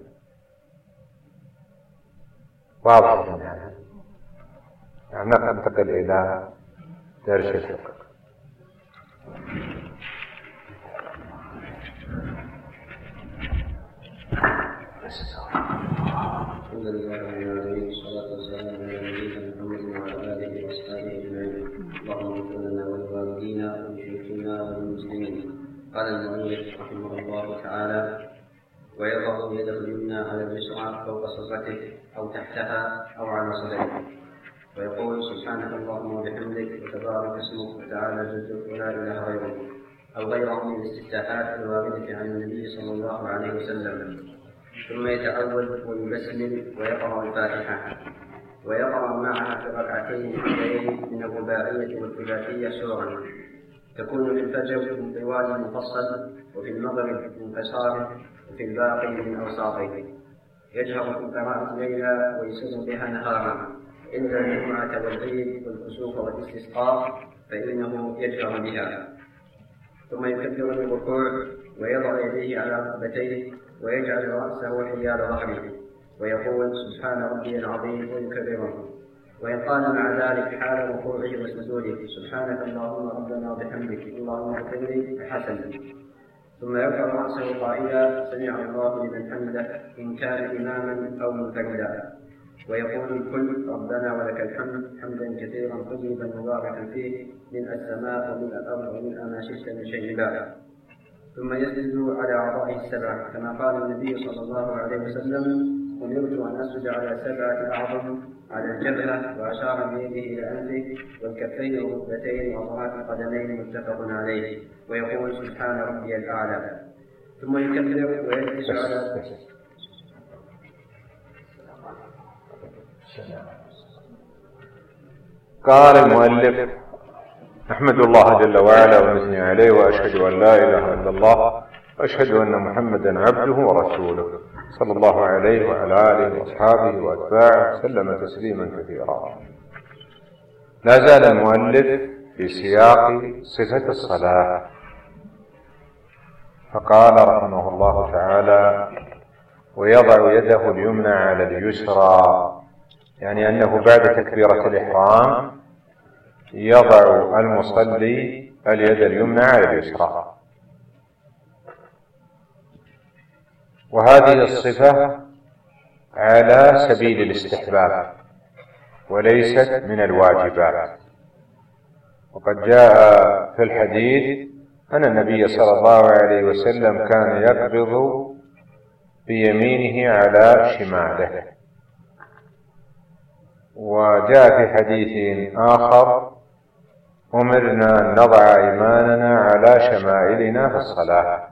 [SPEAKER 2] واضح هذا؟ يعني ننتقل إلى درس الفقه.
[SPEAKER 3] الحمد لله رب العالمين، والصلاة والسلام على نبينا محمد وعلى آله وأصحابه أجمعين. اللهم اغفر لنا ولوالدينا ولشيخنا وللمسلمين. قال المؤلف رحمه الله تعالى: ويضع يده اليمنى على اليسرى فوق صدرته أو تحتها أو على صدره، ويقول سبحانك اللهم وبحمدك وتبارك اسمك وتعالى جدك ولا إله غيرك، أو غيره من الاستفتاحات الواردة عن النبي صلى الله عليه وسلم. ثم يتعوذ ويبسمل ويقرأ الفاتحة، ويقرأ معها في الركعتين الأوليين من الرباعية والثلاثية سورة تكون في الفجر من طوال مفصل، وفي المغرب من قصار، وفي الباقي من أوساطه. يجهر في قراءة ليلى ويسر بها نهارا إلا الجمعة والعيد والكسوف والاستسقاء فإنه يجهر بها. ثم يكبر الركوع ويضع يديه على ركبتيه ويجعل رأسه حيال ظهره ويقول سبحان ربي العظيم ويكرره. وإن قال مع ذلك حال ركوعه وسجوده سبحانك اللهم ربنا وبحمدك اللهم اغفر لي فحسن. ثم يرفع رأسه قائلا سمع الله لمن حمده إن كان إماما أو منفردا، ويقول الكل ربنا ولك الحمد حمدا كثيرا طيبا مباركا فيه من السماء ومن الأرض ومن ما شئت من شيء بعد. ثم يسجد على أعضائه السبعة كما قال النبي صلى الله عليه وسلم أمرت أن أسجد على سبعة أعظم على الجبهة، وأشار بيده إلى أنفه والكفين والركبتين وأطراف القدمين متفق عليه، ويقول سبحان ربي الأعلى. ثم يكبر ويجلس على
[SPEAKER 2] قال المؤلف أحمد الله جل وعلا وأثني عليه، وأشهد أن لا إله إلا الله، وأشهد أن محمدا عبده ورسوله صلى الله عليه وعلى آله وأصحابه وأتباعه وسلم تسليما كثيرا. لا زال المؤلف في سياق صفة الصلاة، فقال رحمه الله تعالى: ويضع يده اليمنى على اليسرى، يعني أنه بعد تكبيرة الإحرام يضع المصلي اليد اليمنى على اليسرى. وهذه الصفة على سبيل الاستحباب وليست من الواجبات. وقد جاء في الحديث أن النبي صلى الله عليه وسلم كان يقبض بيمينه على شماله. وجاء في حديث آخر: أمرنا أن نضع أيماننا على شمائلنا في الصلاة.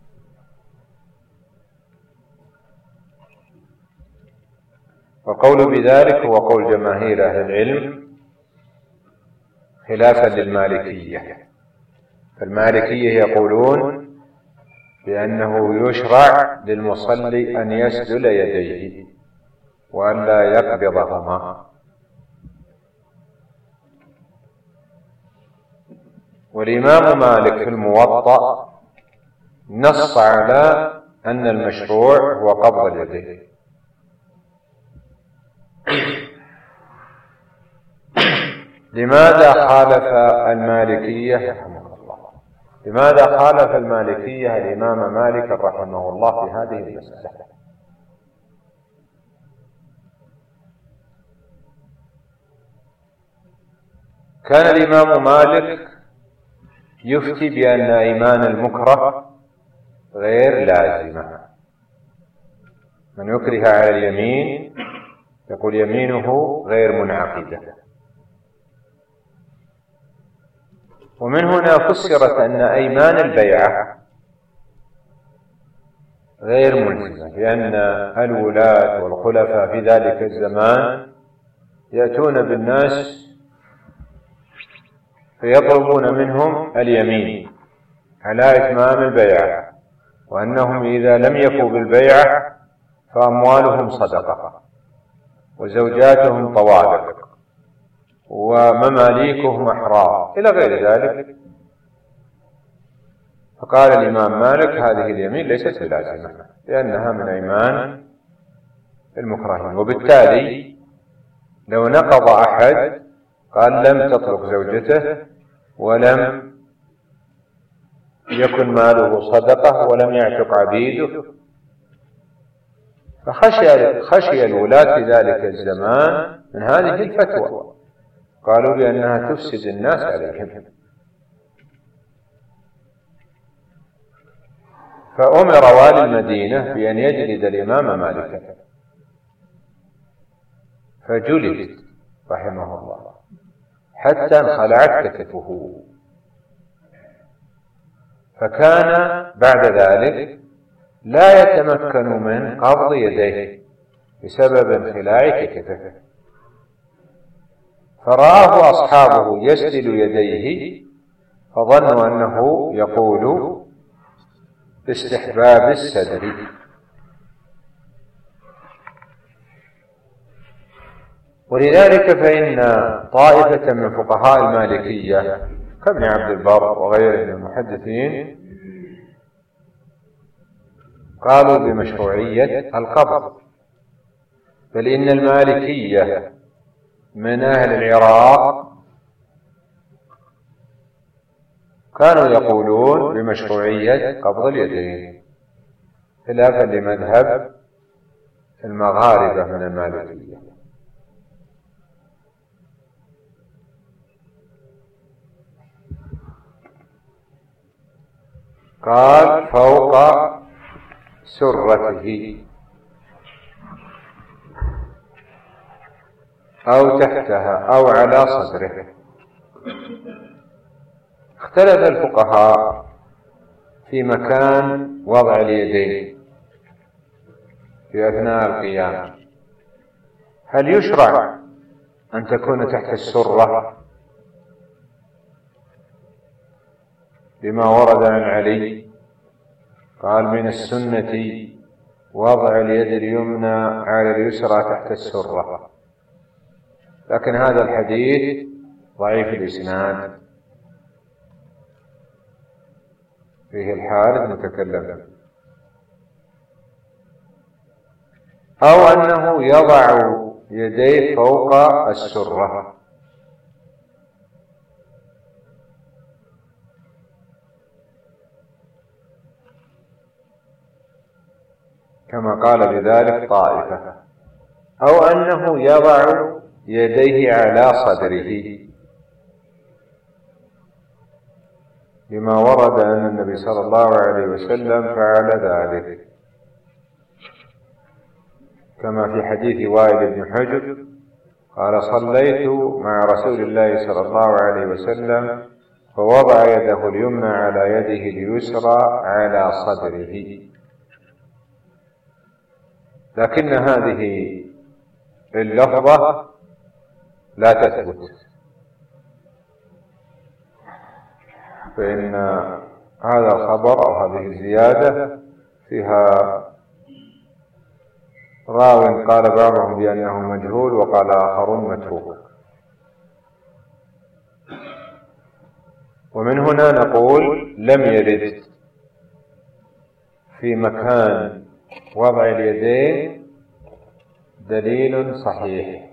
[SPEAKER 2] والقول بذلك هو قول جماهير أهل العلم خلافا للمالكية. فالمالكية يقولون بأنه يشرع للمصلي أن يسدل يديه وأن لا يقبضهما. والإمام مالك في الموطأ نص على أن المشروع هو قبض اليدين. لماذا خالف المالكية رحمه الله؟ لماذا خالف المالكية الإمام مالك رحمه الله في هذه المسألة؟ كان الإمام مالك يفتي بأن أيمان المكره غير لازمة. من يكره على اليمين يقول يمينه غير منعقدة. ومن هنا فسرت أن أيمان البيعة غير ملزمة، لأن الولاة والخلفاء في ذلك الزمان يأتون بالناس فيطلبون منهم اليمين على إتمام البيعة، وأنهم إذا لم يفوا بالبيعة فأموالهم صدقة وزوجاتهم طوالق ومماليكهم أحرار إلى غير ذلك. فقال الإمام مالك هذه اليمين ليست بلازمة لأنها من أيمان المكرهين. وبالتالي لو نقض أحد قال لم تطلق زوجته ولم يكن ماله صدقة ولم يعتق عبيده، فخشي خشي الولاة في ذلك الزمان من هذه الفتوى، قالوا بأنها تفسد الناس عليهم. فأمر والي المدينة بأن يجلد الإمام مالكا، فجلد رحمه الله حتى انخلعت كتفه. فكان بعد ذلك لا يتمكن من قبض يديه بسبب انخلاع كتفه. فرآه أصحابه يسدل يديه فظنوا أنه يقول باستحباب السدل. ولذلك فإن طائفة من فقهاء المالكية كابن عبد البر وغيره من المحدثين قالوا بمشروعية القبض، بل إن المالكية من أهل العراق كانوا يقولون بمشروعية قبض اليدين خلافا لمذهب المغاربة من المالكية. قال فوق سرته أو تحتها أو على صدره. اختلف الفقهاء في مكان وضع اليدين في أثناء القيام، هل يشرع أن تكون تحت السرة لما ورد عن علي قال من السنة وضع اليد اليمنى على اليسرى تحت السرة، لكن هذا الحديث ضعيف الإسناد، فيه الحارث متكلم، أو أنه يضع يديه فوق السرة، كما قال بذلك طائفة، أو أنه يضع يديه على صدره، لما ورد أن النبي صلى الله عليه وسلم فعل ذلك، كما في حديث وائل بن حجر قال صليت مع رسول الله صلى الله عليه وسلم فوضع يده اليمنى على يده اليسرى على صدره، لكن هذه اللفظة لا تثبت، فإن هذا الخبر أو هذه الزيادة فيها راو قال بعضهم بأنه مجهول وقال آخرون متروك، ومن هنا نقول لم يرد في مكان وضع اليدين دليل صحيح،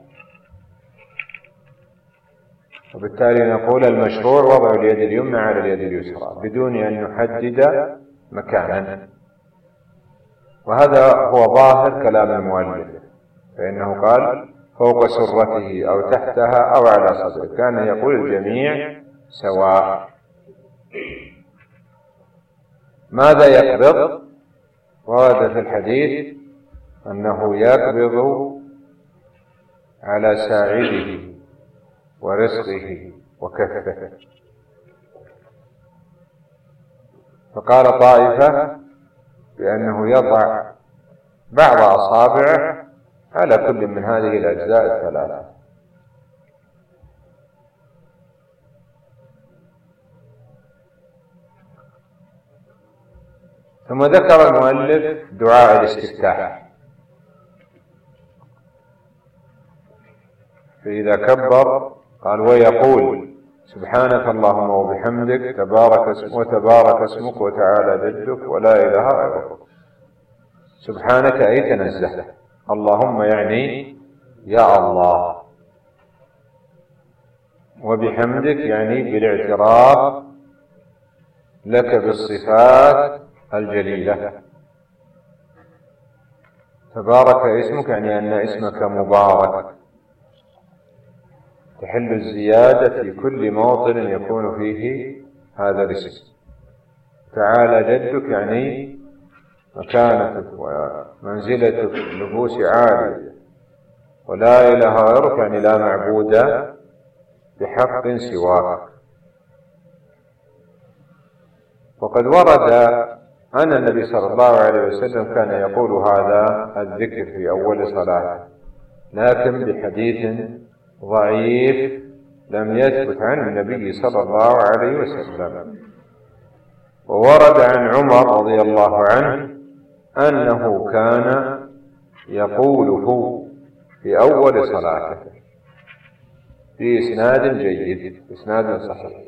[SPEAKER 2] وبالتالي نقول المشروع وضع اليد اليمنى على اليد اليسرى بدون أن نحدد مكانا، وهذا هو ظاهر كلام المؤلف، فإنه قال فوق سرته أو تحتها أو على صدره، كان يقول الجميع سواء. ماذا يقبض؟ ورد في الحديث أنه يقبض على ساعده ورزقه وكفه، فقال طائفة بأنه يضع بعض أصابعه على كل من هذه الأجزاء الثلاثة. ثم ذكر المؤلف دعاء الاستفتاح، فإذا كبر قال ويقول سبحانك اللهم وبحمدك تبارك اسمك وتبارك اسمك وتعالى جدك ولا إله غيرك. سبحانك أي تنزه، اللهم يعني يا الله، وبحمدك يعني بالاعتراف لك بالصفات الجليلة. تبارك اسمك يعني أن اسمك مبارك، تحل الزيادة في كل موطن يكون فيه هذا الاسم. تعالى جدك يعني مكانتك ومنزلتك في النفوس عالية، ولا إله غيرك يعني لا معبود بحق سواك. وقد ورد أن النبي صلى الله عليه وسلم كان يقول هذا الذكر في أول صلاة، لكن بحديث ضعيف لم يثبت عن النبي صلى الله عليه وسلم. وورد عن عمر رضي الله عنه أنه كان يقوله في أول صلاته بإسناد جيد، إسناد صحيح.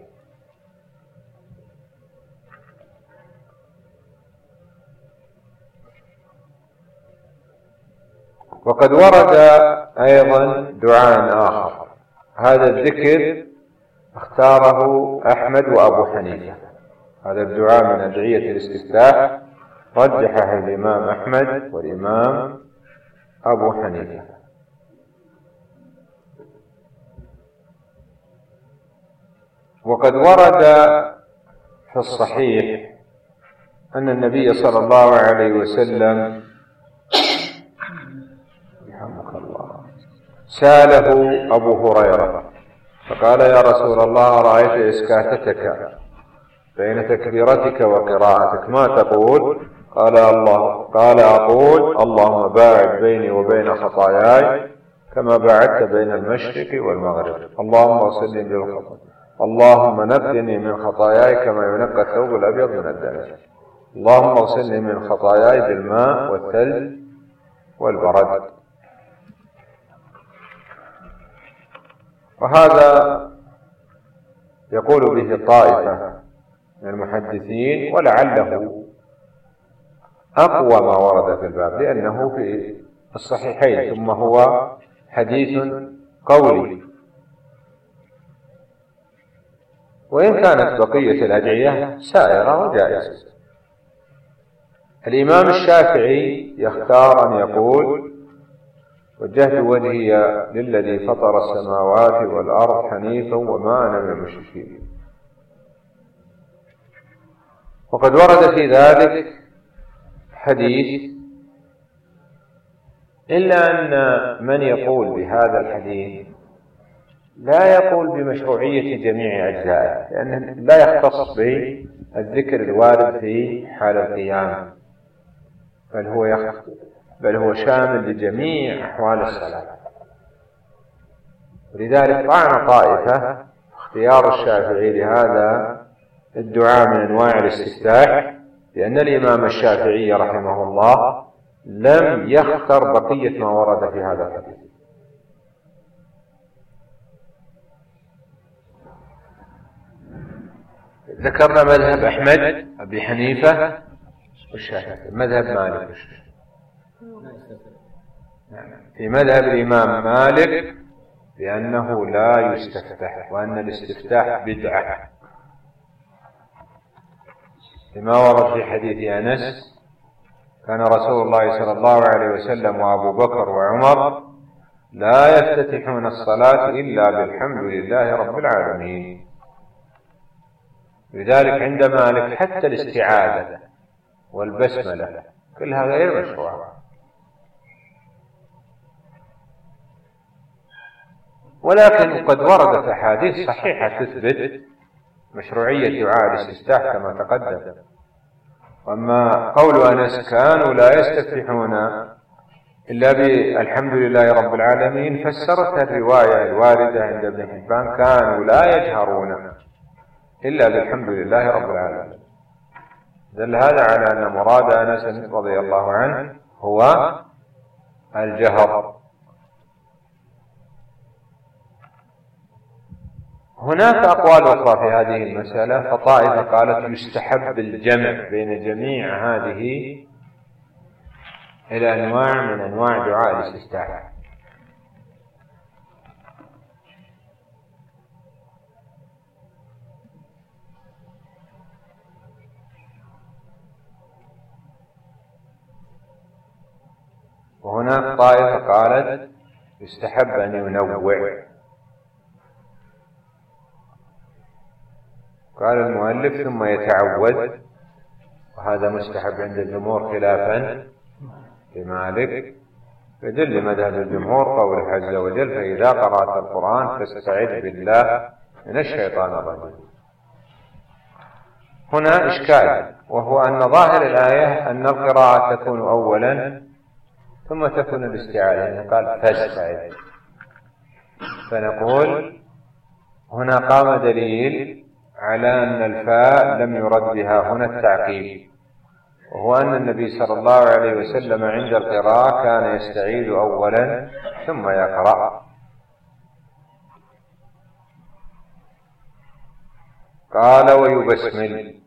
[SPEAKER 2] وقد ورد أيضا دعاء آخر، هذا الذكر اختاره أحمد وأبو حنيفة، هذا الدعاء من أدعية الاستفتاح رجحه الإمام أحمد والإمام أبو حنيفة. وقد ورد في الصحيح أن النبي صلى الله عليه وسلم سأله أبو هريرة فقال يا رسول الله رأيت إسكاتتك بين تكبيرتك وقراءتك ما تقول؟ قال الله قال أقول اللهم باعد بيني وبين خطاياي كما باعدت بين المشرق والمغرب، اللهم اغسلني بالخطايا اللهم نقني من خطاياي كما ينقى الثوب الأبيض من الدنس، اللهم اغسلني من خطاياي بالماء والثلج والبرد. وهذا يقول به طائفة من المحدثين، ولعله أقوى ما ورد في الباب لأنه في الصحيحين، ثم هو حديث قولي، وإن كانت بقية الأدعية سائرة وجائزة. الإمام الشافعي يختار أن يقول: وجهت وجهي للذي فطر السماوات والأرض حنيفا وما أنا من المشركين. وقد ورد في ذلك حديث، إلا أن من يقول بهذا الحديث لا يقول بمشروعية جميع أجزائه، لأنه لا يختص بالذكر الوارد في حال القيام، بل هو يختص بل هو شامل لجميع أحوال الصلاة. ولذلك طعن طائفة اختيار الشافعي لهذا الدعاء من أنواع الاستفتاح، لأن الإمام الشافعي رحمه الله لم يختر بقية ما ورد في هذا الحديث. ذكرنا مذهب أحمد أبي حنيفة والشافعي، مذهب مالك. في مذهب الإمام مالك بأنه لا يستفتح، وأن الاستفتاح بدعة، لما ورد في حديث أنس: كان رسول الله صلى الله عليه وسلم وأبو بكر وعمر لا يفتتحون الصلاة إلا بالحمد لله رب العالمين. لذلك عند مالك حتى الاستعاذة والبسملة كلها غير مشروعة. ولكن قد وردت أحاديث صحيحة تثبت مشروعية دعاء الاستفتاح كما تقدم. وأما قول أنس كانوا لا يستفتحون إلا بالحمد لله رب العالمين، فسرتها الرواية الواردة عند ابن حبان: كانوا لا يجهرون إلا بالحمد لله رب العالمين. دل هذا على أن مراد أنس رضي الله عنه هو الجهر. هناك أقوال أخرى في هذه المسألة، فطائفة قالت يستحب الجمع بين جميع هذه إلى أنواع من أنواع دعاء الاستفتاح. وهناك طائفة قالت يستحب أن ينوع. قال المؤلف: ثم يتعوذ، وهذا مستحب عند الجمهور خلافا لمالك، فدل مذهب الجمهور قوله عز وجل: فإذا قرأت القرآن فاستعذ بالله من الشيطان الرجيم. هنا إشكال، وهو أن ظاهر الآية أن القراءة تكون أولا ثم تكون الاستعاذة، يعني قال فاستعذ. فنقول هنا قام دليل على أن الفاء لم يرد بها هنا التعقيب، وهو أن النبي صلى الله عليه وسلم عند القراءة كان يستعيذ أولا ثم يقرأ. قال ويبسمل،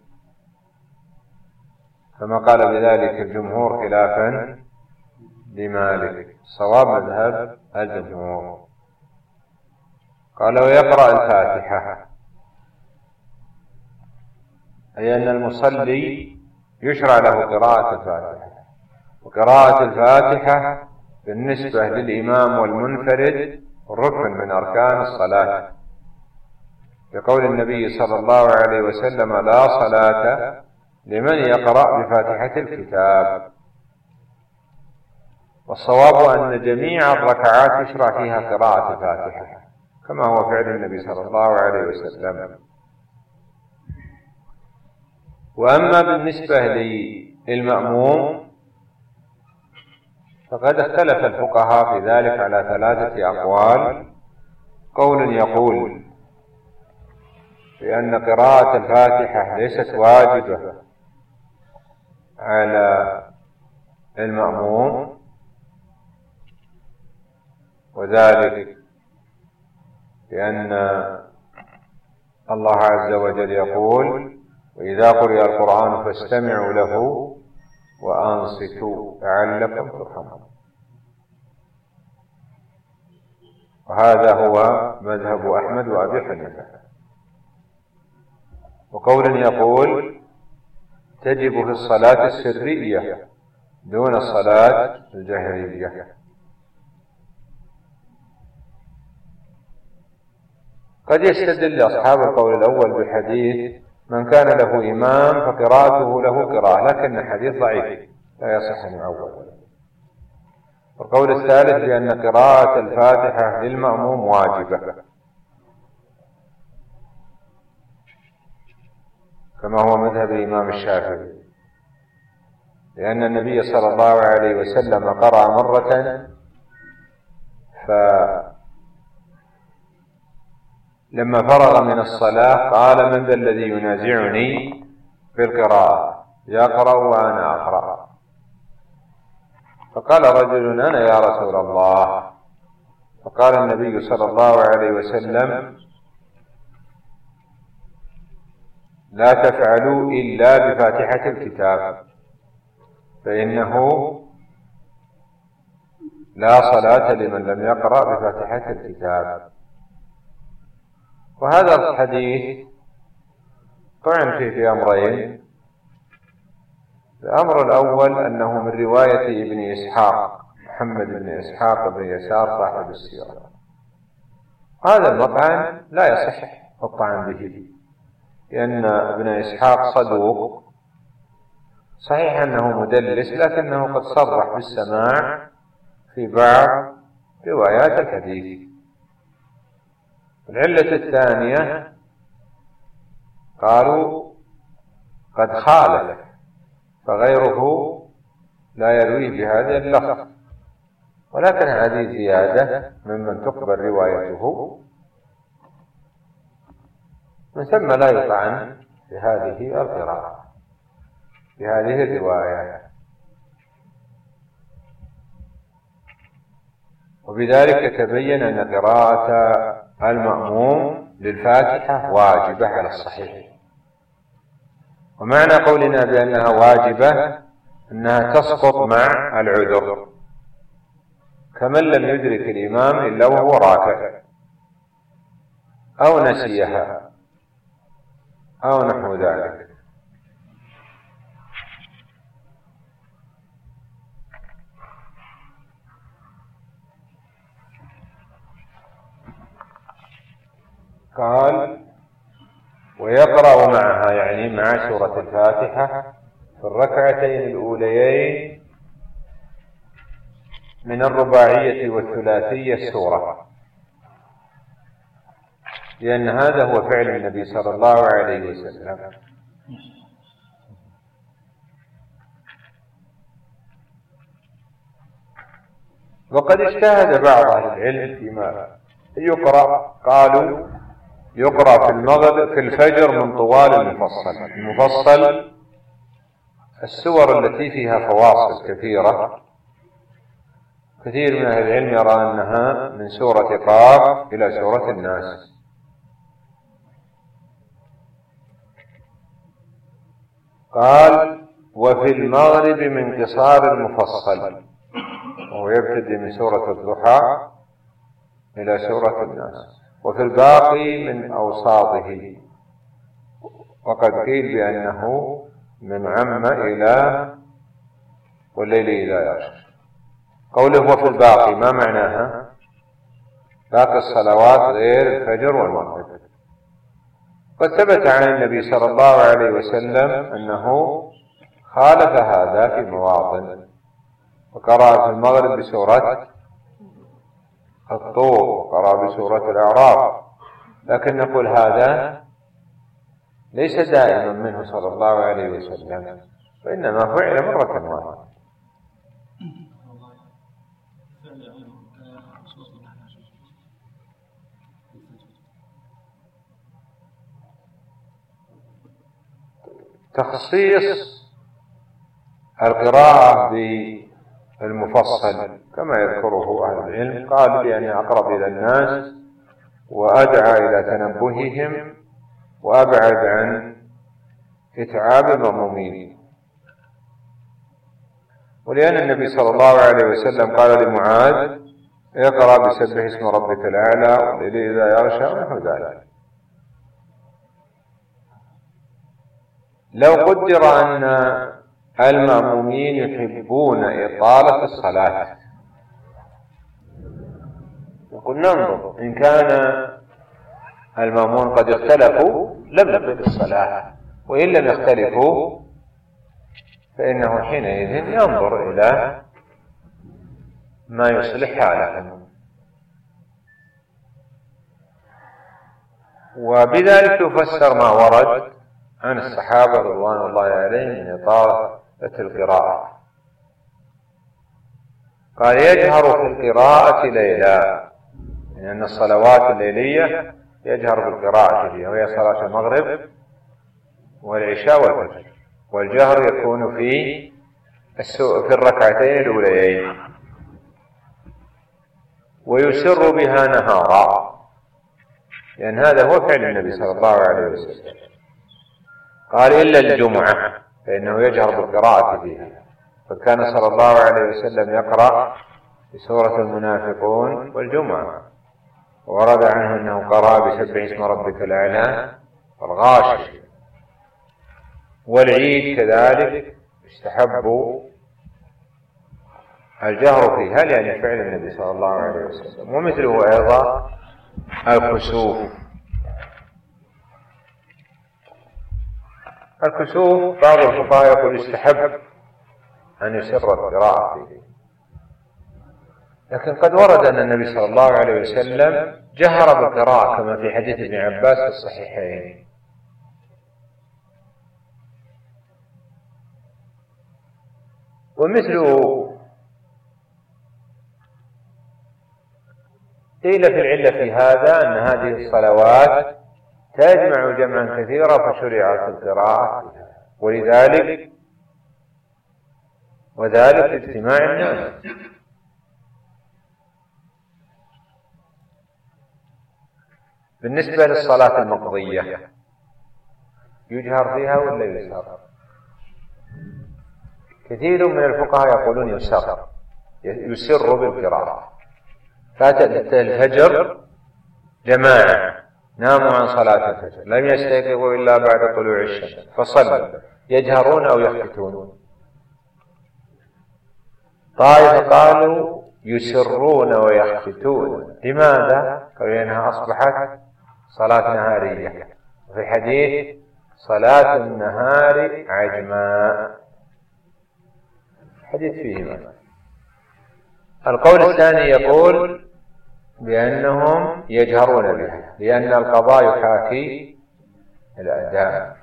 [SPEAKER 2] كما قال بذلك الجمهور خلافا لمالك، صواب مذهب الجمهور. قال ويقرأ الفاتحة، أي أن المصلي يشرع له قراءة الفاتحة. وقراءة الفاتحة بالنسبة للإمام والمنفرد ركن من أركان الصلاة، بقول النبي صلى الله عليه وسلم: لا صلاة لمن يقرأ بفاتحة الكتاب. والصواب أن جميع الركعات يشرع فيها قراءة الفاتحة، كما هو فعل النبي صلى الله عليه وسلم. وأما بالنسبة للمأموم فقد اختلف الفقهاء في ذلك على ثلاثة أقوال. قول يقول بأن قراءة الفاتحة ليست واجبة على المأموم، وذلك لأن الله عز وجل يقول: وإذا قرئ القرآن فاستمعوا له وأنصتوا لعلكم ترحمون. وهذا هو مذهب أحمد وأبي حنيفة. وقول يقول: تجب في الصلاة السرية دون الصلاة الجهرية. قد يستدل أصحاب القول الأول بحديث: من كان له إمام فقراءته له قراءة، لكن حديث ضعيف لا يصح أن يعول. والقول الثالث بأن قراءة الفاتحة للمأموم واجبة، كما هو مذهب الإمام الشافعي، لأن النبي صلى الله عليه وسلم قرأ مرة، فلما فرغ من الصلاة قال: من ذا الذي ينازعني في القراءة؟ يقرأ وأنا أقرأ. فقال رجل: أنا يا رسول الله. فقال النبي صلى الله عليه وسلم: لا تفعلوا إلا بفاتحة الكتاب، فإنه لا صلاة لمن لم يقرأ بفاتحة الكتاب. وهذا الحديث طعن فيه في أمرين. الأمر الأول أنه من رواية ابن إسحاق، محمد بن إسحاق بن يسار صاحب السيرة. هذا المطعن لا يصح الطعن به، لأن ابن إسحاق صدوق، صحيح أنه مدلس، لكنه قد صرح بالسماع في بعض روايات الحديث. العلة الثانية قالوا قد خالف، فغيره لا يرويه بهذا اللفظ، ولكن هذه زيادة ممن تقبل روايته، من ثم لا يطعن بهذه القراءة بهذه الرواية. وبذلك تبين أن قراءة المأموم للفاتحة واجبة على الصحيح. ومعنى قولنا بأنها واجبة أنها تسقط مع العذر، كمن لم يدرك الإمام إلا وهو راكع أو نسيها أو نحو ذلك. قال: ويقرأ معها، يعني مع سورة الفاتحة، في الركعتين الأوليين من الرباعية والثلاثية السورة، لأن هذا هو فعل النبي صلى الله عليه وسلم. وقد اجتهد بعض أهل العلم فيما يقرأ، قالوا يقرأ في المغرب في الفجر من طوال المفصل. المفصل السور التي فيها فواصل كثيرة، كثير من أهل العلم يرى أنها من سورة قاف إلى سورة الناس. قال: وفي المغرب من قصار المفصل، وهو يبتدئ من سورة الضحى إلى سورة الناس، وفي الباقي من أوساطه. وقد قيل بأنه من عم إلى والليل إذا يغشى. قوله وفي الباقي ما معناها؟ باقي الصلوات غير الفجر والمغرب. قد ثبت عن النبي صلى الله عليه وسلم أنه خالف هذا في مواطن، وقرأ في المغرب بسورة الطور، وقرأ بسورة الأعراف، لكن نقول هذا ليس دائما منه صلى الله عليه وسلم، وإنما فعل مرة واحدة. تخصيص القراءة بالمفصل كما يذكره أهل العلم، قال لأن أقرب إلى الناس وأدعى إلى تنبههم وأبعد عن إتعاب المأمومين، ولأن النبي صلى الله عليه وسلم قال لمعاذ: اقرأ بسبح اسم ربك الأعلى والليل إذا يغشى ونحو ذلك. لو قدر أن المأمومين يحبون إطالة الصلاة، نقول ننظر إن كان المأمون قد اختلفوا لم نبدأ الصلاة، وإن لم يختلفوا فإنه حينئذ ينظر إلى ما يصلح حالهم. وبذلك يفسر ما ورد عن الصحابة رضوان الله عليهم من إطالة القراءة. قال: يجهر في القراءة ليلا، لأن الصلوات الليلية يجهر بالقراءة فيها، وهي صلاة المغرب والعشاء والفجر، والجهر يكون في في الركعتين الأوليين، ويسر بها نهارا، لأن هذا هو فعل النبي صلى الله عليه وسلم. قال: إلا الجمعة فإنه يجهر بالقراءة فيها، فكان صلى الله عليه وسلم يقرأ بسورة المنافقون والجمعة، ورد عنه أنه قرأ بسبح اسم ربك الأعلى والغاشية. والعيد كذلك يستحب الجهر فيها لأن فعل النبي صلى الله عليه وسلم. ومثله أيضا الكسوف. الكسوف بعض الفقهاء يقول يستحب أن يسر القراءة فيه، لكن قد ورد أن النبي صلى الله عليه وسلم جهر بالقراءة كما في حديث ابن عباس في الصحيحين. ومثله قيل في العلة في هذا أن هذه الصلوات تجمع جمعا كثيرا فشرعت القراءة فيها، ولذلك وذلك اجتماع الناس. بالنسبة للصلاة المقضية يجهر فيها ولا يسر؟ كثير من الفقهاء يقولون يسر يسر بالقراءة. فاتت الفجر جماعة ناموا عن صلاة الفجر لم يستيقظوا إلا بعد طلوع الشمس فصلوا، يجهرون أو يخفتون؟ طائفة قالوا يسرون ويخفتون. لماذا؟ قالوا لأنها أصبحت صلاة نهارية، وفي حديث صلاة النهار عجماء، حديث فيهما. القول الثاني يقول بأنهم يجهرون بها لأن القضاء يحاكي الأداء.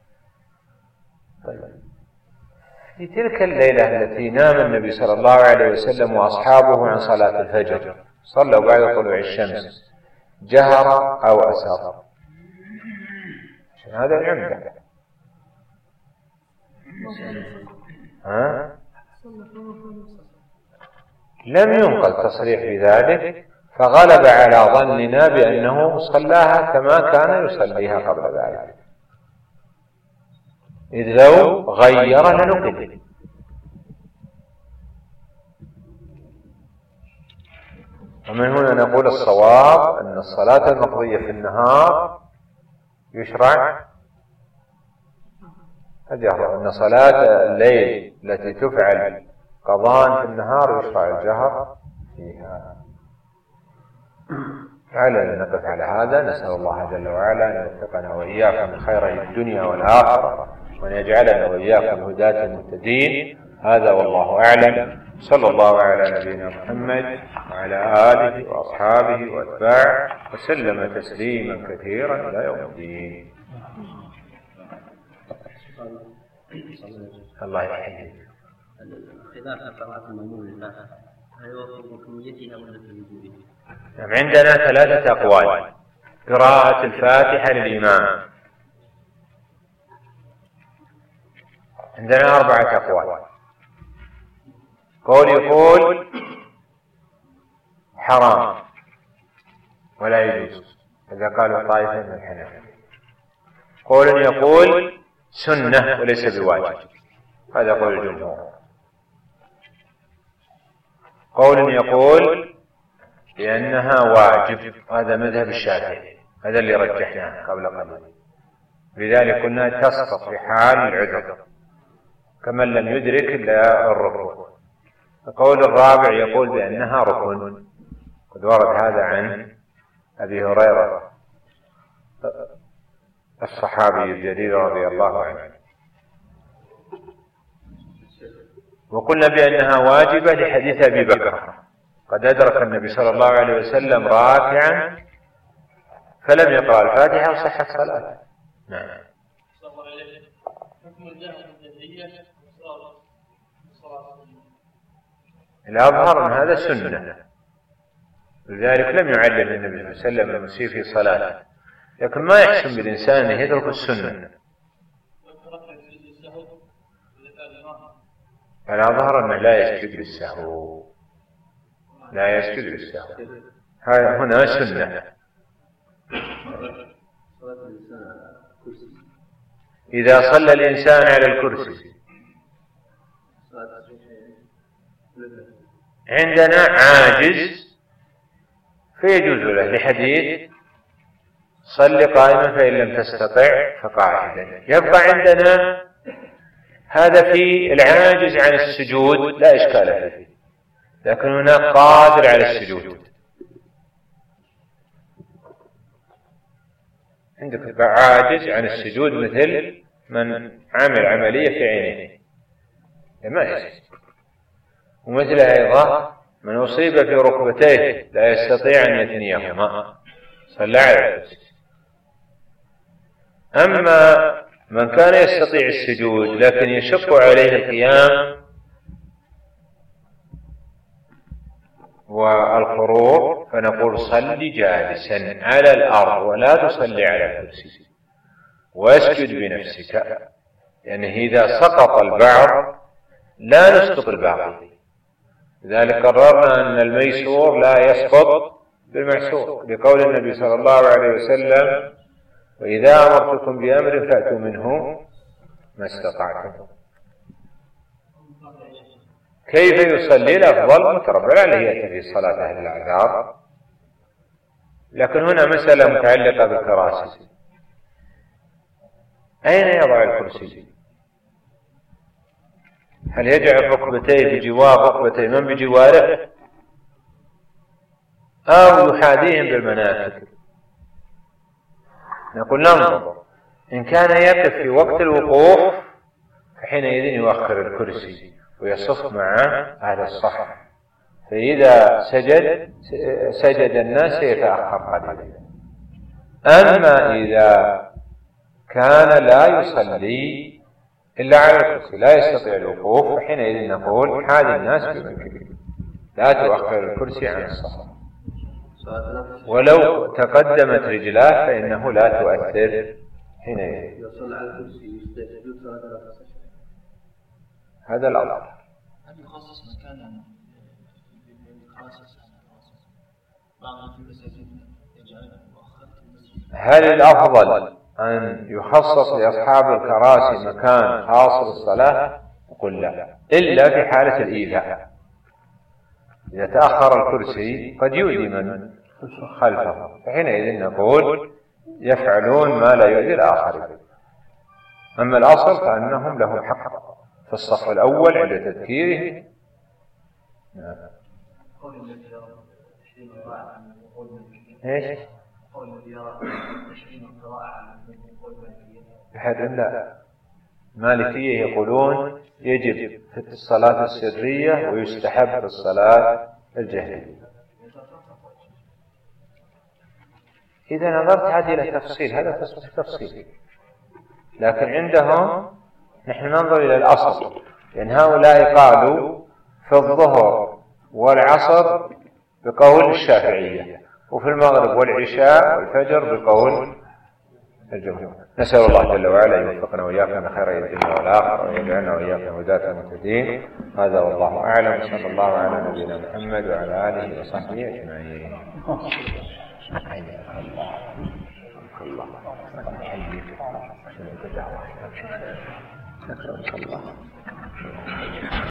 [SPEAKER 2] طيب. في تلك الليلة التي نام النبي صلى الله عليه وسلم وأصحابه عن صلاة الفجر صلوا بعد طلوع الشمس، جهر أو أسر؟ عشان هذا العمدة. ها؟ لم ينقل تصريح بذلك، فغلب على ظننا بأنه صلاها كما كان يصليها قبل ذلك، إذ لو غير لنقل. ومن هنا نقول الصواب أن الصلاة المقضية في النهار يشرع الجهر، أن صلاة الليل التي تفعل قضاء في النهار يشرع الجهر فيها. على أن نقف على هذا. نسأل الله جل وعلا أن يوفقنا وإياكم من خير الدنيا والآخرة، وأن يجعلنا وإياكم هداة المهتدين. هذا والله أعلم. صلى الله على نبينا محمد وعلى آله وأصحابه وأتباعه وسلم تسليما كثيرا إلى يوم الدين. الله يحييك.
[SPEAKER 3] خلاف قراءة المأمون للفاتحة هل هو في كميتها ولا في وجودها؟
[SPEAKER 2] عندنا ثلاثة أقوال. قراءة الفاتحة للإمام عندنا أربعة أقوال. قول يقول حرام ولا يجوز إذا قالوا طائفة من الحنفية. قول يقول سنة وليس بواجب، هذا قول الجمهور. قول يقول بأنها واجب، هذا مذهب الشافعي، هذا اللي رجحناه قبل قليل. لذلك قلنا تسقط في حال العذر كمن لم يدرك إلا الركوع. القول الرابع يقول بأنها ركن، قد ورد هذا عن أبي هريرة الصحابي الجليل رضي الله عنه. وقلنا بأنها واجبة لحديث أبي بكر قد أدرك النبي صلى الله عليه وسلم راكعا فلم يقرأ الفاتحة وصحت صلاته. نعم. الأظهر أن هذا سنة، لذلك لم يعلم النبي صلى الله عليه وسلم المسيء في صلاته، لكن ما يحسن بالإنسان أن يترك السنة. الأظهر أنه لا يسجد للسهو، لا يسجد للسهو، هذا هنا سنة. إذا صلى الإنسان على الكرسي عندنا عاجز فيجوز له لحديث صل قائما فإن لم تستطع فقاعدا. يبقى عندنا هذا في العاجز عن السجود لا إشكال فيه، لكن هناك قادر على السجود. عندك عاجز عن السجود مثل من عمل عملية في عينيه ما يسجد، ومثل أيضا من أصيب في ركبتيه لا يستطيع أن يثنيهما صلى على الكرسي. أما من كان يستطيع السجود لكن يشق عليه القيام والخروج فنقول صل جالسا على الأرض ولا تصلي على الكرسي واسجد بنفسك، يعني إذا سقط البعض لا نسقط الباقي. لذلك قررنا أن الميسور لا يسقط بالمعسور لقول النبي صلى الله عليه وسلم وإذا أمرتكم بأمر فأتوا منه ما استطعتم. كيف يصلي؟ الأفضل متربع عليه يأتي في صلاة أهل الأعذار، لكن هنا مسألة متعلقة بالكراسي، أين يضع الكرسي؟ هل يجعل ركبتيه بجوار ركبتيه من بجواره أو يحاذيهم بالمناكب؟ نقول ننظر، إن كان يقف في وقت الوقوف فحينئذ يؤخر الكرسي ويصف مع أهل الصف، فإذا سجد سجد الناس يتأخر قليلا. أما إذا كان لا يصلي إلا على الكرسي لا يستطيع الوقوف فحينئذ نقول حال الناس بمنكبه لا تؤخر الكرسي عن الصف، ولو تقدمت رجلاه فإنه لا تؤثر حينئذ. هذا الأمر. هل الأفضل أن يخصص لأصحاب الكراسي مكان خاص بالصلاة؟ قل لا، إلا في حالة الإيذاء. إذا تأخر الكرسي قد يؤذي من خلفه فحينئذ نقول يفعلون ما لا يؤذي الآخرين. أما الأصل فأنهم لهم حق في الصف الأول عند تذكيره. إيش؟ بحد لا، مالكية يقولون يجب في الصلاة السرية ويستحب في الصلاة الجهرية. إذا نظرت هذه إلى تفصيل هذا تفصيل، لكن عندهم نحن ننظر إلى الأصل، لأن هؤلاء قالوا في الظهر والعصر بقول الشافعية، وفي المغرب والعشاء والفجر بقول الجمهور. نسأل الله جل وعلا أن يوفقنا وإياكم لخير الدنيا والآخرة ويجعلنا وإياكم هداة مهتدين. هذا والله أعلم، صلى الله على نبينا محمد وعلى آله وصحبه أجمعين. الله